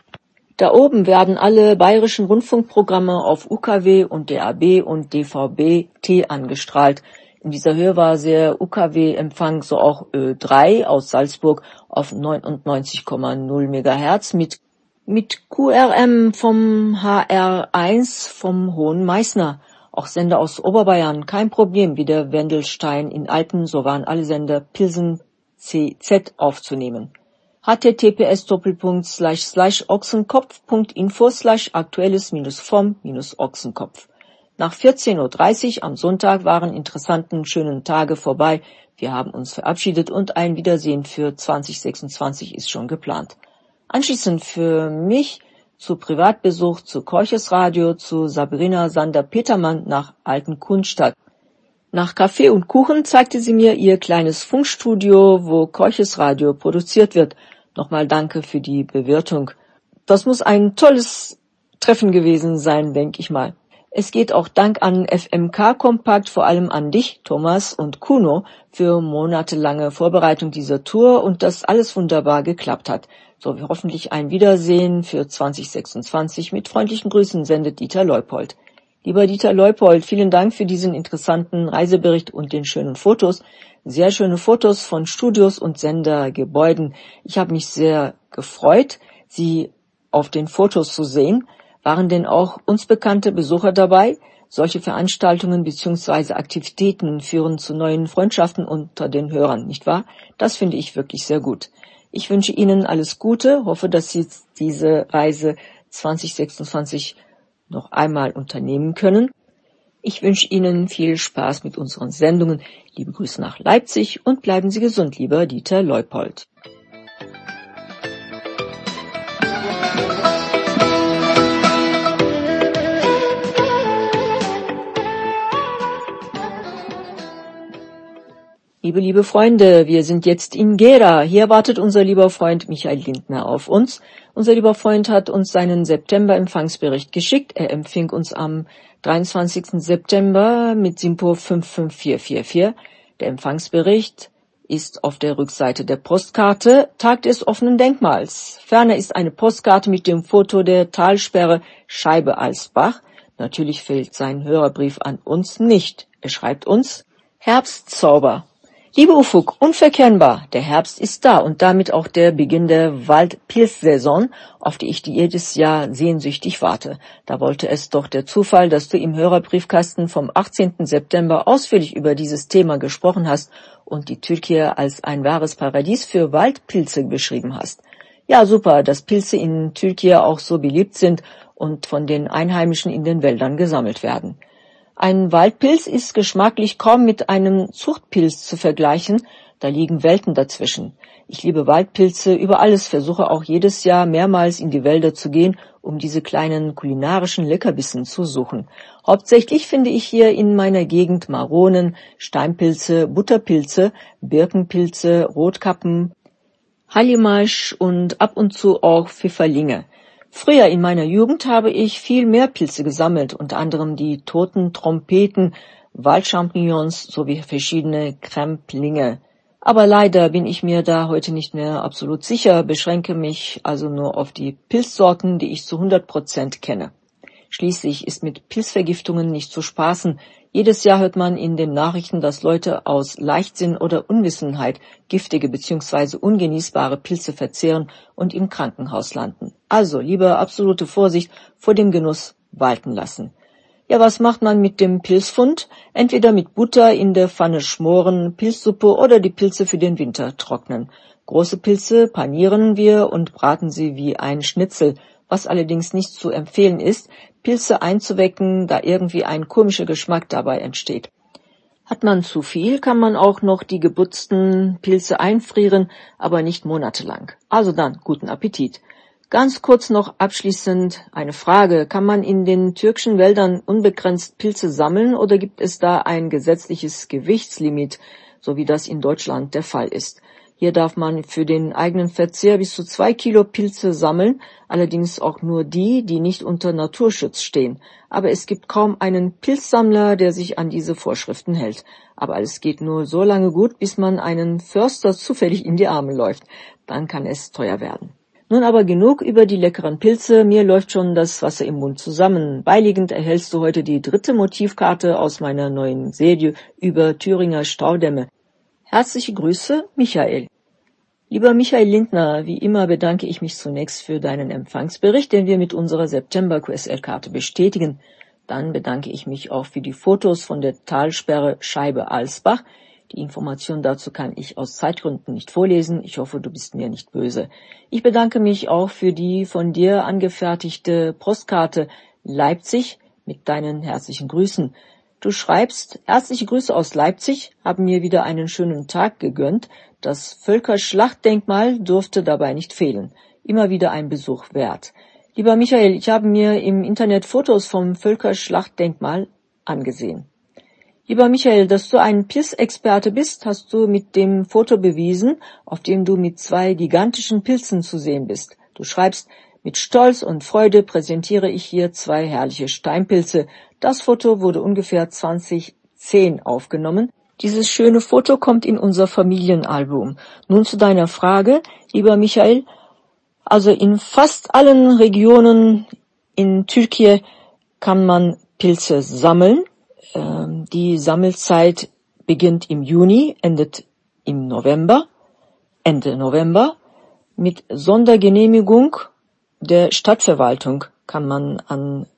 Da oben werden alle bayerischen Rundfunkprogramme auf U K W und D A B und D V B T angestrahlt. In dieser Höhe war der U K W-Empfang, so auch Ö drei aus Salzburg, auf neunundneunzig Komma null Megahertz mit, mit Q R M vom H R eins vom Hohen Meißner. Auch Sender aus Oberbayern, kein Problem, wie der Wendelstein in Alpen, so waren alle Sender Pilsen C Z aufzunehmen. h t t p s doppelpunkt slash slash ochsenkopf punkt info slash aktuelles minus vom minus Ochsenkopf. Nach vierzehn Uhr dreißig am Sonntag waren interessanten, schönen Tage vorbei. Wir haben uns verabschiedet und ein Wiedersehen für zwanzig sechsundzwanzig ist schon geplant. Anschließend für mich zu Privatbesuch zu Korches Radio, zu Sabrina Sander-Petermann nach Altenkunstadt. Nach Kaffee und Kuchen zeigte sie mir ihr kleines Funkstudio, wo Korches Radio produziert wird. Nochmal danke für die Bewirtung. Das muss ein tolles Treffen gewesen sein, denke ich mal. Es geht auch Dank an F M K Kompakt, vor allem an dich, Thomas und Kuno, für monatelange Vorbereitung dieser Tour und dass alles wunderbar geklappt hat. So wie hoffentlich ein Wiedersehen für zwanzig sechsundzwanzig. Mit freundlichen Grüßen sendet Dieter Leupold. Lieber Dieter Leupold, vielen Dank für diesen interessanten Reisebericht und den schönen Fotos. Sehr schöne Fotos von Studios und Sendergebäuden. Ich habe mich sehr gefreut, Sie auf den Fotos zu sehen. Waren denn auch uns bekannte Besucher dabei? Solche Veranstaltungen bzw. Aktivitäten führen zu neuen Freundschaften unter den Hörern, nicht wahr? Das finde ich wirklich sehr gut. Ich wünsche Ihnen alles Gute, hoffe, dass Sie diese Reise zwanzig sechsundzwanzig noch einmal unternehmen können. Ich wünsche Ihnen viel Spaß mit unseren Sendungen. Liebe Grüße nach Leipzig und bleiben Sie gesund, lieber Dieter Leupold. Liebe, liebe Freunde, wir sind jetzt in Gera. Hier wartet unser lieber Freund Michael Lindner auf uns. Unser lieber Freund hat uns seinen September-Empfangsbericht geschickt. Er empfing uns am dreiundzwanzigsten September mit SINPO fünf fünf vier vier vier. Der Empfangsbericht ist auf der Rückseite der Postkarte Tag des offenen Denkmals. Ferner ist eine Postkarte mit dem Foto der Talsperre Scheibe-Alsbach. Natürlich fehlt sein Hörerbrief an uns nicht. Er schreibt uns: Herbstzauber. Liebe Ufuk, unverkennbar, der Herbst ist da und damit auch der Beginn der Waldpilzsaison, auf die ich jedes Jahr sehnsüchtig warte. Da wollte es doch der Zufall, dass du im Hörerbriefkasten vom achtzehnten September ausführlich über dieses Thema gesprochen hast und die Türkei als ein wahres Paradies für Waldpilze beschrieben hast. Ja, super, dass Pilze in Türkei auch so beliebt sind und von den Einheimischen in den Wäldern gesammelt werden. Ein Waldpilz ist geschmacklich kaum mit einem Zuchtpilz zu vergleichen, da liegen Welten dazwischen. Ich liebe Waldpilze über alles, versuche auch jedes Jahr mehrmals in die Wälder zu gehen, um diese kleinen kulinarischen Leckerbissen zu suchen. Hauptsächlich finde ich hier in meiner Gegend Maronen, Steinpilze, Butterpilze, Birkenpilze, Rotkappen, Hallimasch und ab und zu auch Pfifferlinge. Früher in meiner Jugend habe ich viel mehr Pilze gesammelt, unter anderem die toten Trompeten, Waldchampignons sowie verschiedene Kremplinge. Aber leider bin ich mir da heute nicht mehr absolut sicher, beschränke mich also nur auf die Pilzsorten, die ich zu hundert Prozent kenne. Schließlich ist mit Pilzvergiftungen nicht zu spaßen. Jedes Jahr hört man in den Nachrichten, dass Leute aus Leichtsinn oder Unwissenheit giftige bzw. ungenießbare Pilze verzehren und im Krankenhaus landen. Also lieber absolute Vorsicht vor dem Genuss walten lassen. Ja, was macht man mit dem Pilzfund? Entweder mit Butter in der Pfanne schmoren, Pilzsuppe oder die Pilze für den Winter trocknen. Große Pilze panieren wir und braten sie wie ein Schnitzel, was allerdings nicht zu empfehlen ist, Pilze einzuwecken, da irgendwie ein komischer Geschmack dabei entsteht. Hat man zu viel, kann man auch noch die geputzten Pilze einfrieren, aber nicht monatelang. Also dann, guten Appetit. Ganz kurz noch abschließend eine Frage. Kann man in den türkischen Wäldern unbegrenzt Pilze sammeln oder gibt es da ein gesetzliches Gewichtslimit, so wie das in Deutschland der Fall ist? Hier darf man für den eigenen Verzehr bis zu zwei Kilo Pilze sammeln, allerdings auch nur die, die nicht unter Naturschutz stehen. Aber es gibt kaum einen Pilzsammler, der sich an diese Vorschriften hält. Aber alles geht nur so lange gut, bis man einen Förster zufällig in die Arme läuft. Dann kann es teuer werden. Nun aber genug über die leckeren Pilze, mir läuft schon das Wasser im Mund zusammen. Beiliegend erhältst du heute die dritte Motivkarte aus meiner neuen Serie über Thüringer Staudämme. Herzliche Grüße, Michael. Lieber Michael Lindner, wie immer bedanke ich mich zunächst für deinen Empfangsbericht, den wir mit unserer September-Q S L-Karte bestätigen. Dann bedanke ich mich auch für die Fotos von der Talsperre Scheibe Alsbach. Die Information dazu kann ich aus Zeitgründen nicht vorlesen. Ich hoffe, du bist mir nicht böse. Ich bedanke mich auch für die von dir angefertigte Postkarte Leipzig mit deinen herzlichen Grüßen. Du schreibst, herzliche Grüße aus Leipzig, haben mir wieder einen schönen Tag gegönnt. Das Völkerschlachtdenkmal durfte dabei nicht fehlen. Immer wieder ein Besuch wert. Lieber Michael, ich habe mir im Internet Fotos vom Völkerschlachtdenkmal angesehen. Lieber Michael, dass du ein Pilzexperte bist, hast du mit dem Foto bewiesen, auf dem du mit zwei gigantischen Pilzen zu sehen bist. Du schreibst, mit Stolz und Freude präsentiere ich hier zwei herrliche Steinpilze. Das Foto wurde ungefähr zwanzig zehn aufgenommen. Dieses schöne Foto kommt in unser Familienalbum. Nun zu deiner Frage, lieber Michael. Also in fast allen Regionen in Türkei kann man Pilze sammeln. Die Sammelzeit beginnt im Juni, endet im November, Ende November. Mit Sondergenehmigung der Stadtverwaltung kann man an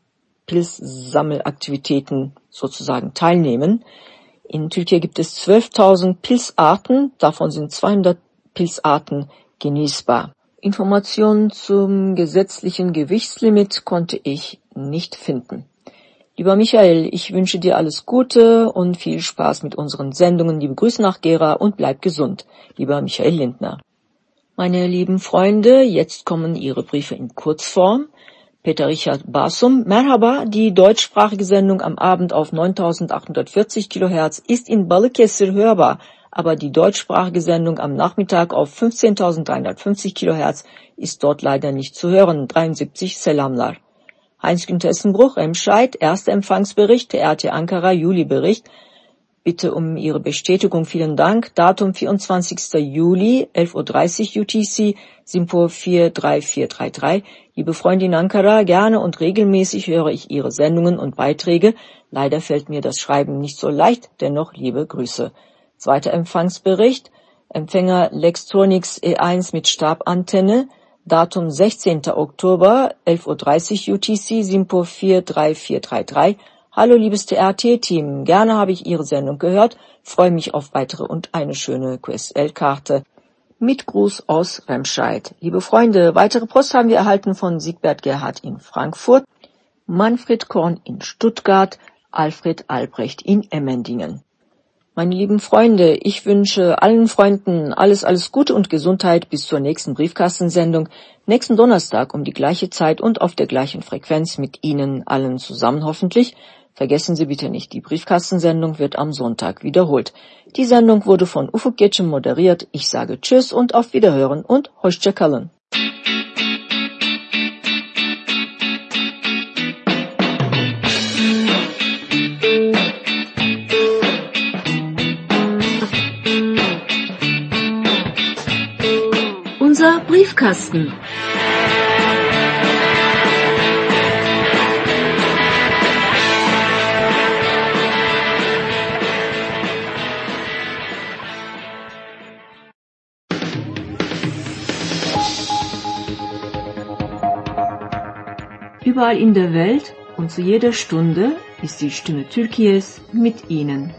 Pilzsammelaktivitäten sozusagen teilnehmen. In Türkei gibt es zwölftausend Pilzarten, davon sind zweihundert Pilzarten genießbar. Informationen zum gesetzlichen Gewichtslimit konnte ich nicht finden. Lieber Michael, ich wünsche dir alles Gute und viel Spaß mit unseren Sendungen. Liebe Grüße nach Gera und bleib gesund. Lieber Michael Lindner. Meine lieben Freunde, jetzt kommen Ihre Briefe in Kurzform. Peter Richard Basum. Merhaba, die deutschsprachige Sendung am Abend auf neuntausendachthundertvierzig Kilohertz ist in Balıkesir hörbar, aber die deutschsprachige Sendung am Nachmittag auf fünfzehntausenddreihundertfünfzig Kilohertz ist dort leider nicht zu hören. dreiundsiebzig Selamlar. Heinz-Günther Essenbruch, Remscheid, erster Empfangsbericht, R T Ankara, Juli-Bericht. Bitte um Ihre Bestätigung, vielen Dank. Datum vierundzwanzigster Juli, elf Uhr dreißig U T C, Simpur vier drei vier drei drei. Liebe Freundin Ankara, gerne und regelmäßig höre ich Ihre Sendungen und Beiträge. Leider fällt mir das Schreiben nicht so leicht, dennoch liebe Grüße. Zweiter Empfangsbericht, Empfänger Lextronics E eins mit Stabantenne. Datum sechzehnter Oktober, elf Uhr dreißig U T C, Simpur vier drei vier drei drei. Hallo liebes T R T-Team, gerne habe ich Ihre Sendung gehört, freue mich auf weitere und eine schöne Q S L-Karte. Mit Gruß aus Remscheid. Liebe Freunde, weitere Post haben wir erhalten von Siegbert Gerhard in Frankfurt, Manfred Korn in Stuttgart, Alfred Albrecht in Emmendingen. Meine lieben Freunde, ich wünsche allen Freunden alles, alles Gute und Gesundheit bis zur nächsten Briefkastensendung, nächsten Donnerstag um die gleiche Zeit und auf der gleichen Frequenz mit Ihnen allen zusammen hoffentlich. Vergessen Sie bitte nicht, die Briefkastensendung wird am Sonntag wiederholt. Die Sendung wurde von Ufuk Geçim moderiert. Ich sage Tschüss und auf Wiederhören und Hoşça kalın. Unser Briefkasten. Überall in der Welt und zu jeder Stunde ist die Stimme Türkiye's mit Ihnen.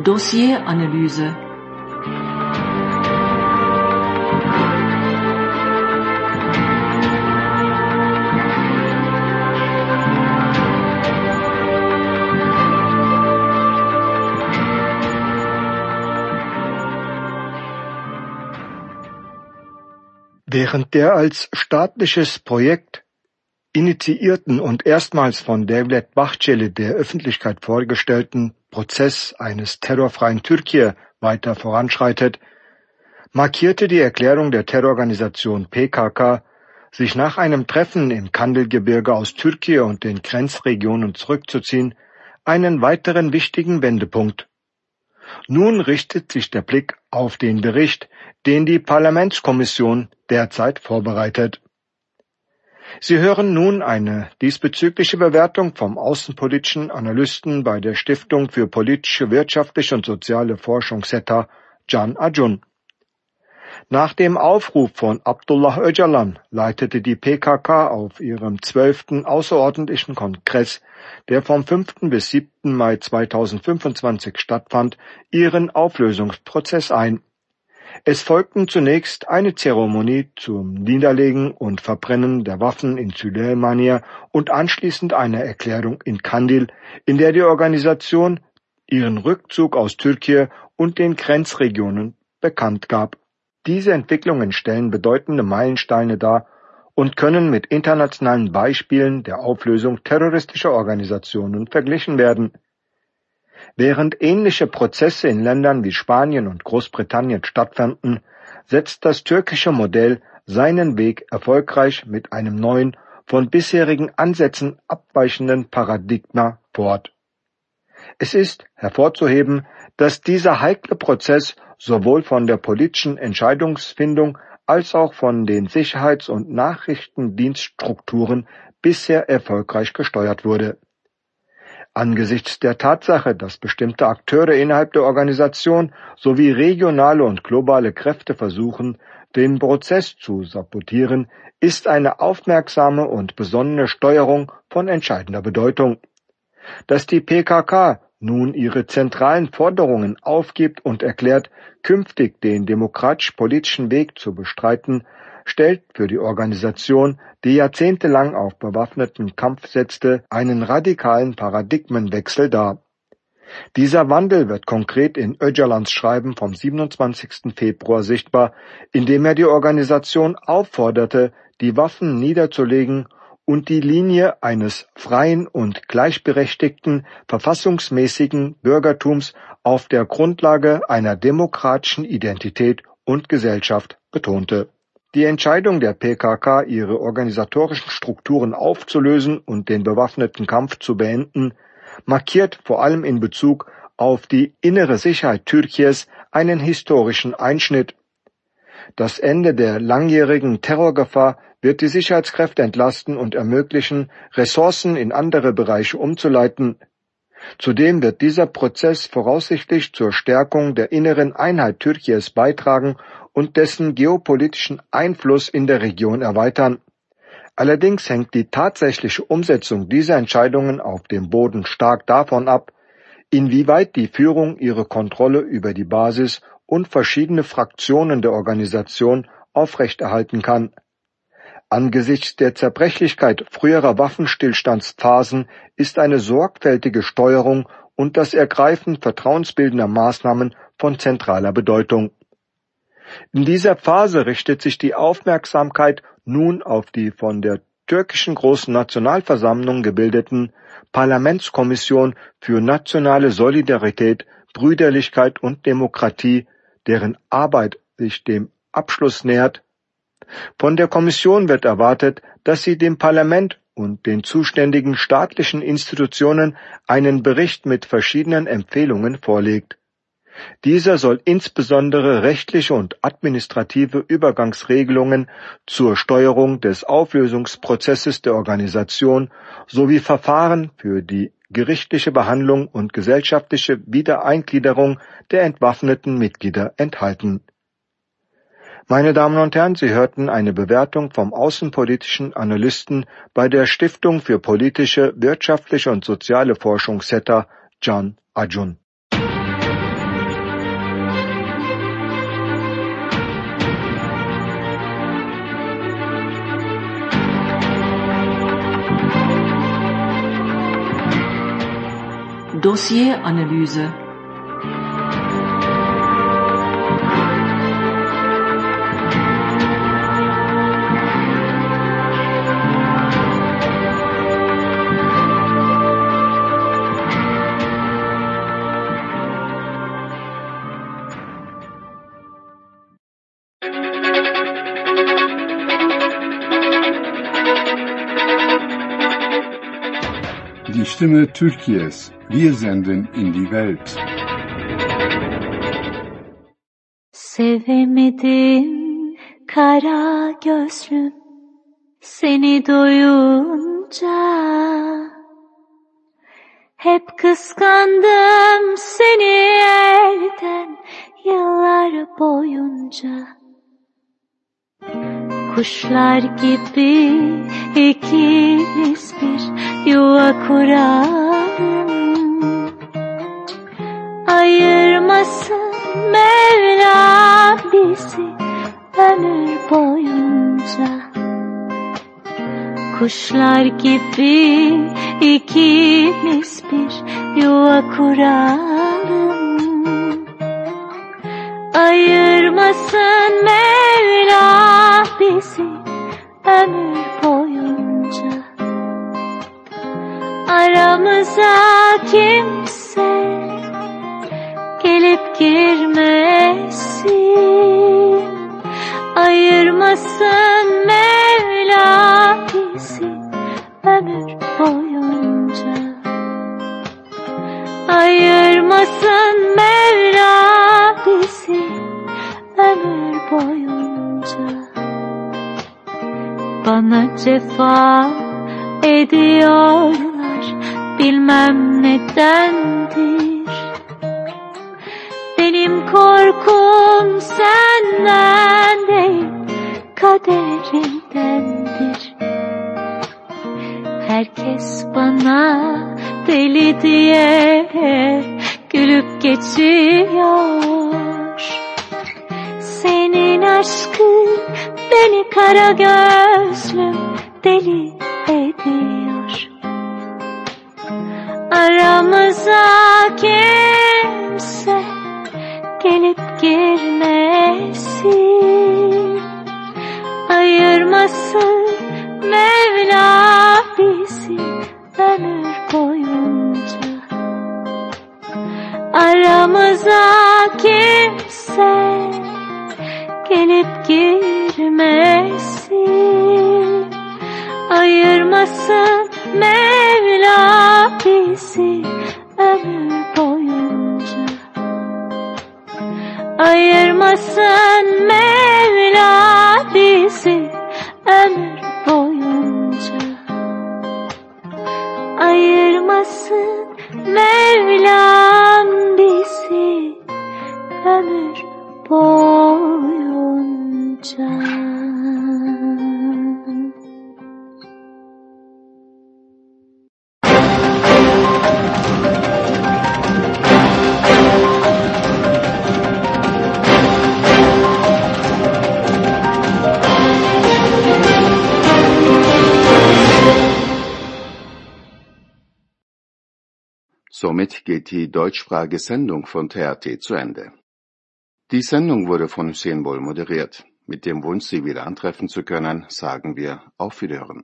Dossieranalyse.
Während der als staatliches Projekt initiierten und erstmals von Devlet Bahçeli der Öffentlichkeit vorgestellten Prozess eines terrorfreien Türkiye weiter voranschreitet, markierte die Erklärung der Terrororganisation P K K, sich nach einem Treffen im Kandilgebirge aus Türkiye und den Grenzregionen zurückzuziehen, einen weiteren wichtigen Wendepunkt. Nun richtet sich der Blick auf den Bericht, den die Parlamentskommission derzeit vorbereitet. Sie hören nun eine diesbezügliche Bewertung vom außenpolitischen Analysten bei der Stiftung für politische, wirtschaftliche und soziale Forschung S E T A, Can Acun. Nach dem Aufruf von Abdullah Öcalan leitete die P K K auf ihrem zwölften außerordentlichen Kongress, der vom fünften bis siebten Mai zweitausendfünfundzwanzig stattfand, ihren Auflösungsprozess ein. Es folgten zunächst eine Zeremonie zum Niederlegen und Verbrennen der Waffen in Süleymaniye und anschließend eine Erklärung in Kandil, in der die Organisation ihren Rückzug aus Türkiye und den Grenzregionen bekannt gab. Diese Entwicklungen stellen bedeutende Meilensteine dar und können mit internationalen Beispielen der Auflösung terroristischer Organisationen verglichen werden. Während ähnliche Prozesse in Ländern wie Spanien und Großbritannien stattfanden, setzt das türkische Modell seinen Weg erfolgreich mit einem neuen, von bisherigen Ansätzen abweichenden Paradigma fort. Es ist hervorzuheben, dass dieser heikle Prozess sowohl von der politischen Entscheidungsfindung als auch von den Sicherheits- und Nachrichtendienststrukturen bisher erfolgreich gesteuert wurde. Angesichts der Tatsache, dass bestimmte Akteure innerhalb der Organisation sowie regionale und globale Kräfte versuchen, den Prozess zu sabotieren, ist eine aufmerksame und besonnene Steuerung von entscheidender Bedeutung. Dass die P K K nun ihre zentralen Forderungen aufgibt und erklärt, künftig den demokratisch-politischen Weg zu bestreiten, stellt für die Organisation, die jahrzehntelang auf bewaffneten Kampf setzte, einen radikalen Paradigmenwechsel dar. Dieser Wandel wird konkret in Öcalans Schreiben vom siebenundzwanzigsten Februar sichtbar, in dem er die Organisation aufforderte, die Waffen niederzulegen und die Linie eines freien und gleichberechtigten, verfassungsmäßigen Bürgertums auf der Grundlage einer demokratischen Identität und Gesellschaft betonte. Die Entscheidung der P K K, ihre organisatorischen Strukturen aufzulösen und den bewaffneten Kampf zu beenden, markiert vor allem in Bezug auf die innere Sicherheit Türkijes einen historischen Einschnitt. Das Ende der langjährigen Terrorgefahr wird die Sicherheitskräfte entlasten und ermöglichen, Ressourcen in andere Bereiche umzuleiten. Zudem wird dieser Prozess voraussichtlich zur Stärkung der inneren Einheit Türkijes beitragen und dessen geopolitischen Einfluss in der Region erweitern. Allerdings hängt die tatsächliche Umsetzung dieser Entscheidungen auf dem Boden stark davon ab, inwieweit die Führung ihre Kontrolle über die Basis und verschiedene Fraktionen der Organisation aufrechterhalten kann. Angesichts der Zerbrechlichkeit früherer Waffenstillstandsphasen ist eine sorgfältige Steuerung und das Ergreifen vertrauensbildender Maßnahmen von zentraler Bedeutung. In dieser Phase richtet sich die Aufmerksamkeit nun auf die von der türkischen Großen Nationalversammlung gebildeten Parlamentskommission für nationale Solidarität, Brüderlichkeit und Demokratie, deren Arbeit sich dem Abschluss nähert. Von der Kommission wird erwartet, dass sie dem Parlament und den zuständigen staatlichen Institutionen einen Bericht mit verschiedenen Empfehlungen vorlegt. Dieser soll insbesondere rechtliche und administrative Übergangsregelungen zur Steuerung des Auflösungsprozesses der Organisation sowie Verfahren für die gerichtliche Behandlung und gesellschaftliche Wiedereingliederung der entwaffneten Mitglieder enthalten. Meine Damen und Herren, Sie hörten eine Bewertung vom außenpolitischen Analysten bei der Stiftung für politische, wirtschaftliche und soziale Forschung S E T A, Can Acun.
Dossieranalyse.
Die Stimme Türkiye's. Wir senden in die Welt.
Sevemedim kara gözlüm seni doyunca. Hep kıskandım seni elden yıllar boyunca. Kuşlar gibi ikimiz bir yuva kuralım. Ayırmasın Mevla bizi ömür boyunca. Kuşlar gibi ikimiz bir yuva kuralım. Ayırmasın Mevla bizi ömür boyunca. Aramıza kimse gelip girmesin. Ayırmasın Mevla bizi ömür boyunca. Ayırmasın Mevla bizi ömür boyunca. Bana cefa ediyorlar, bilmem nedendir. Benim korkum senden değil, kaderindendir. Herkes bana deli diye gülüp geçiyor. Senin aşkın beni kara gözlüm deli ediyor. Aramıza kimse gelip girmesin. Ayırmasın Mevla bizi ömür boyunca. Aramıza kimse gelip girmesin. Ayırmasın Mevla bizi ömür boyunca. Ayırmasın Mevla bizi ömür boyunca. Ayırmasın Mevlam bizi ömür boyunca.
Somit geht die deutschsprachige Sendung von T R T zu Ende. Die Sendung wurde von Hussein Bol moderiert. Mit dem Wunsch, Sie wieder antreffen zu können, sagen wir auf Wiederhören.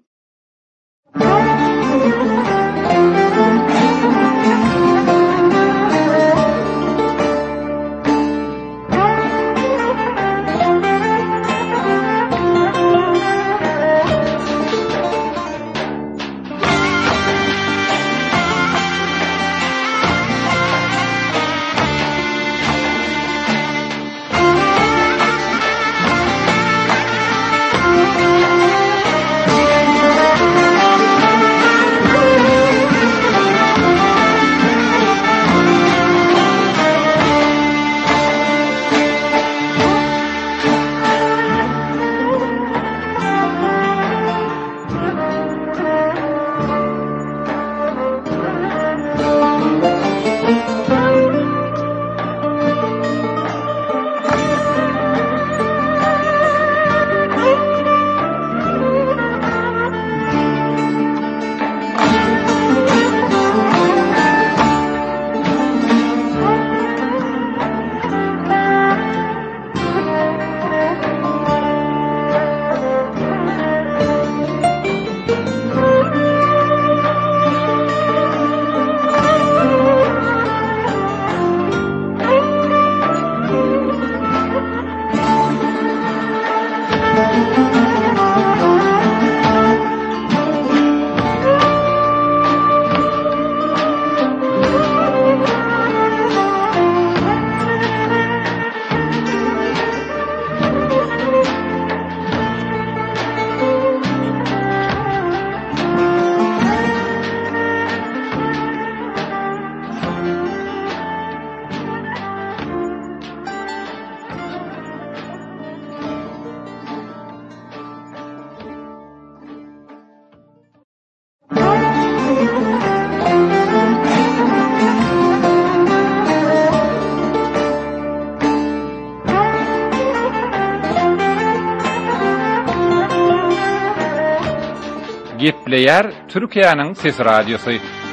Dileyer Türkiye'nin Ses Radyosu.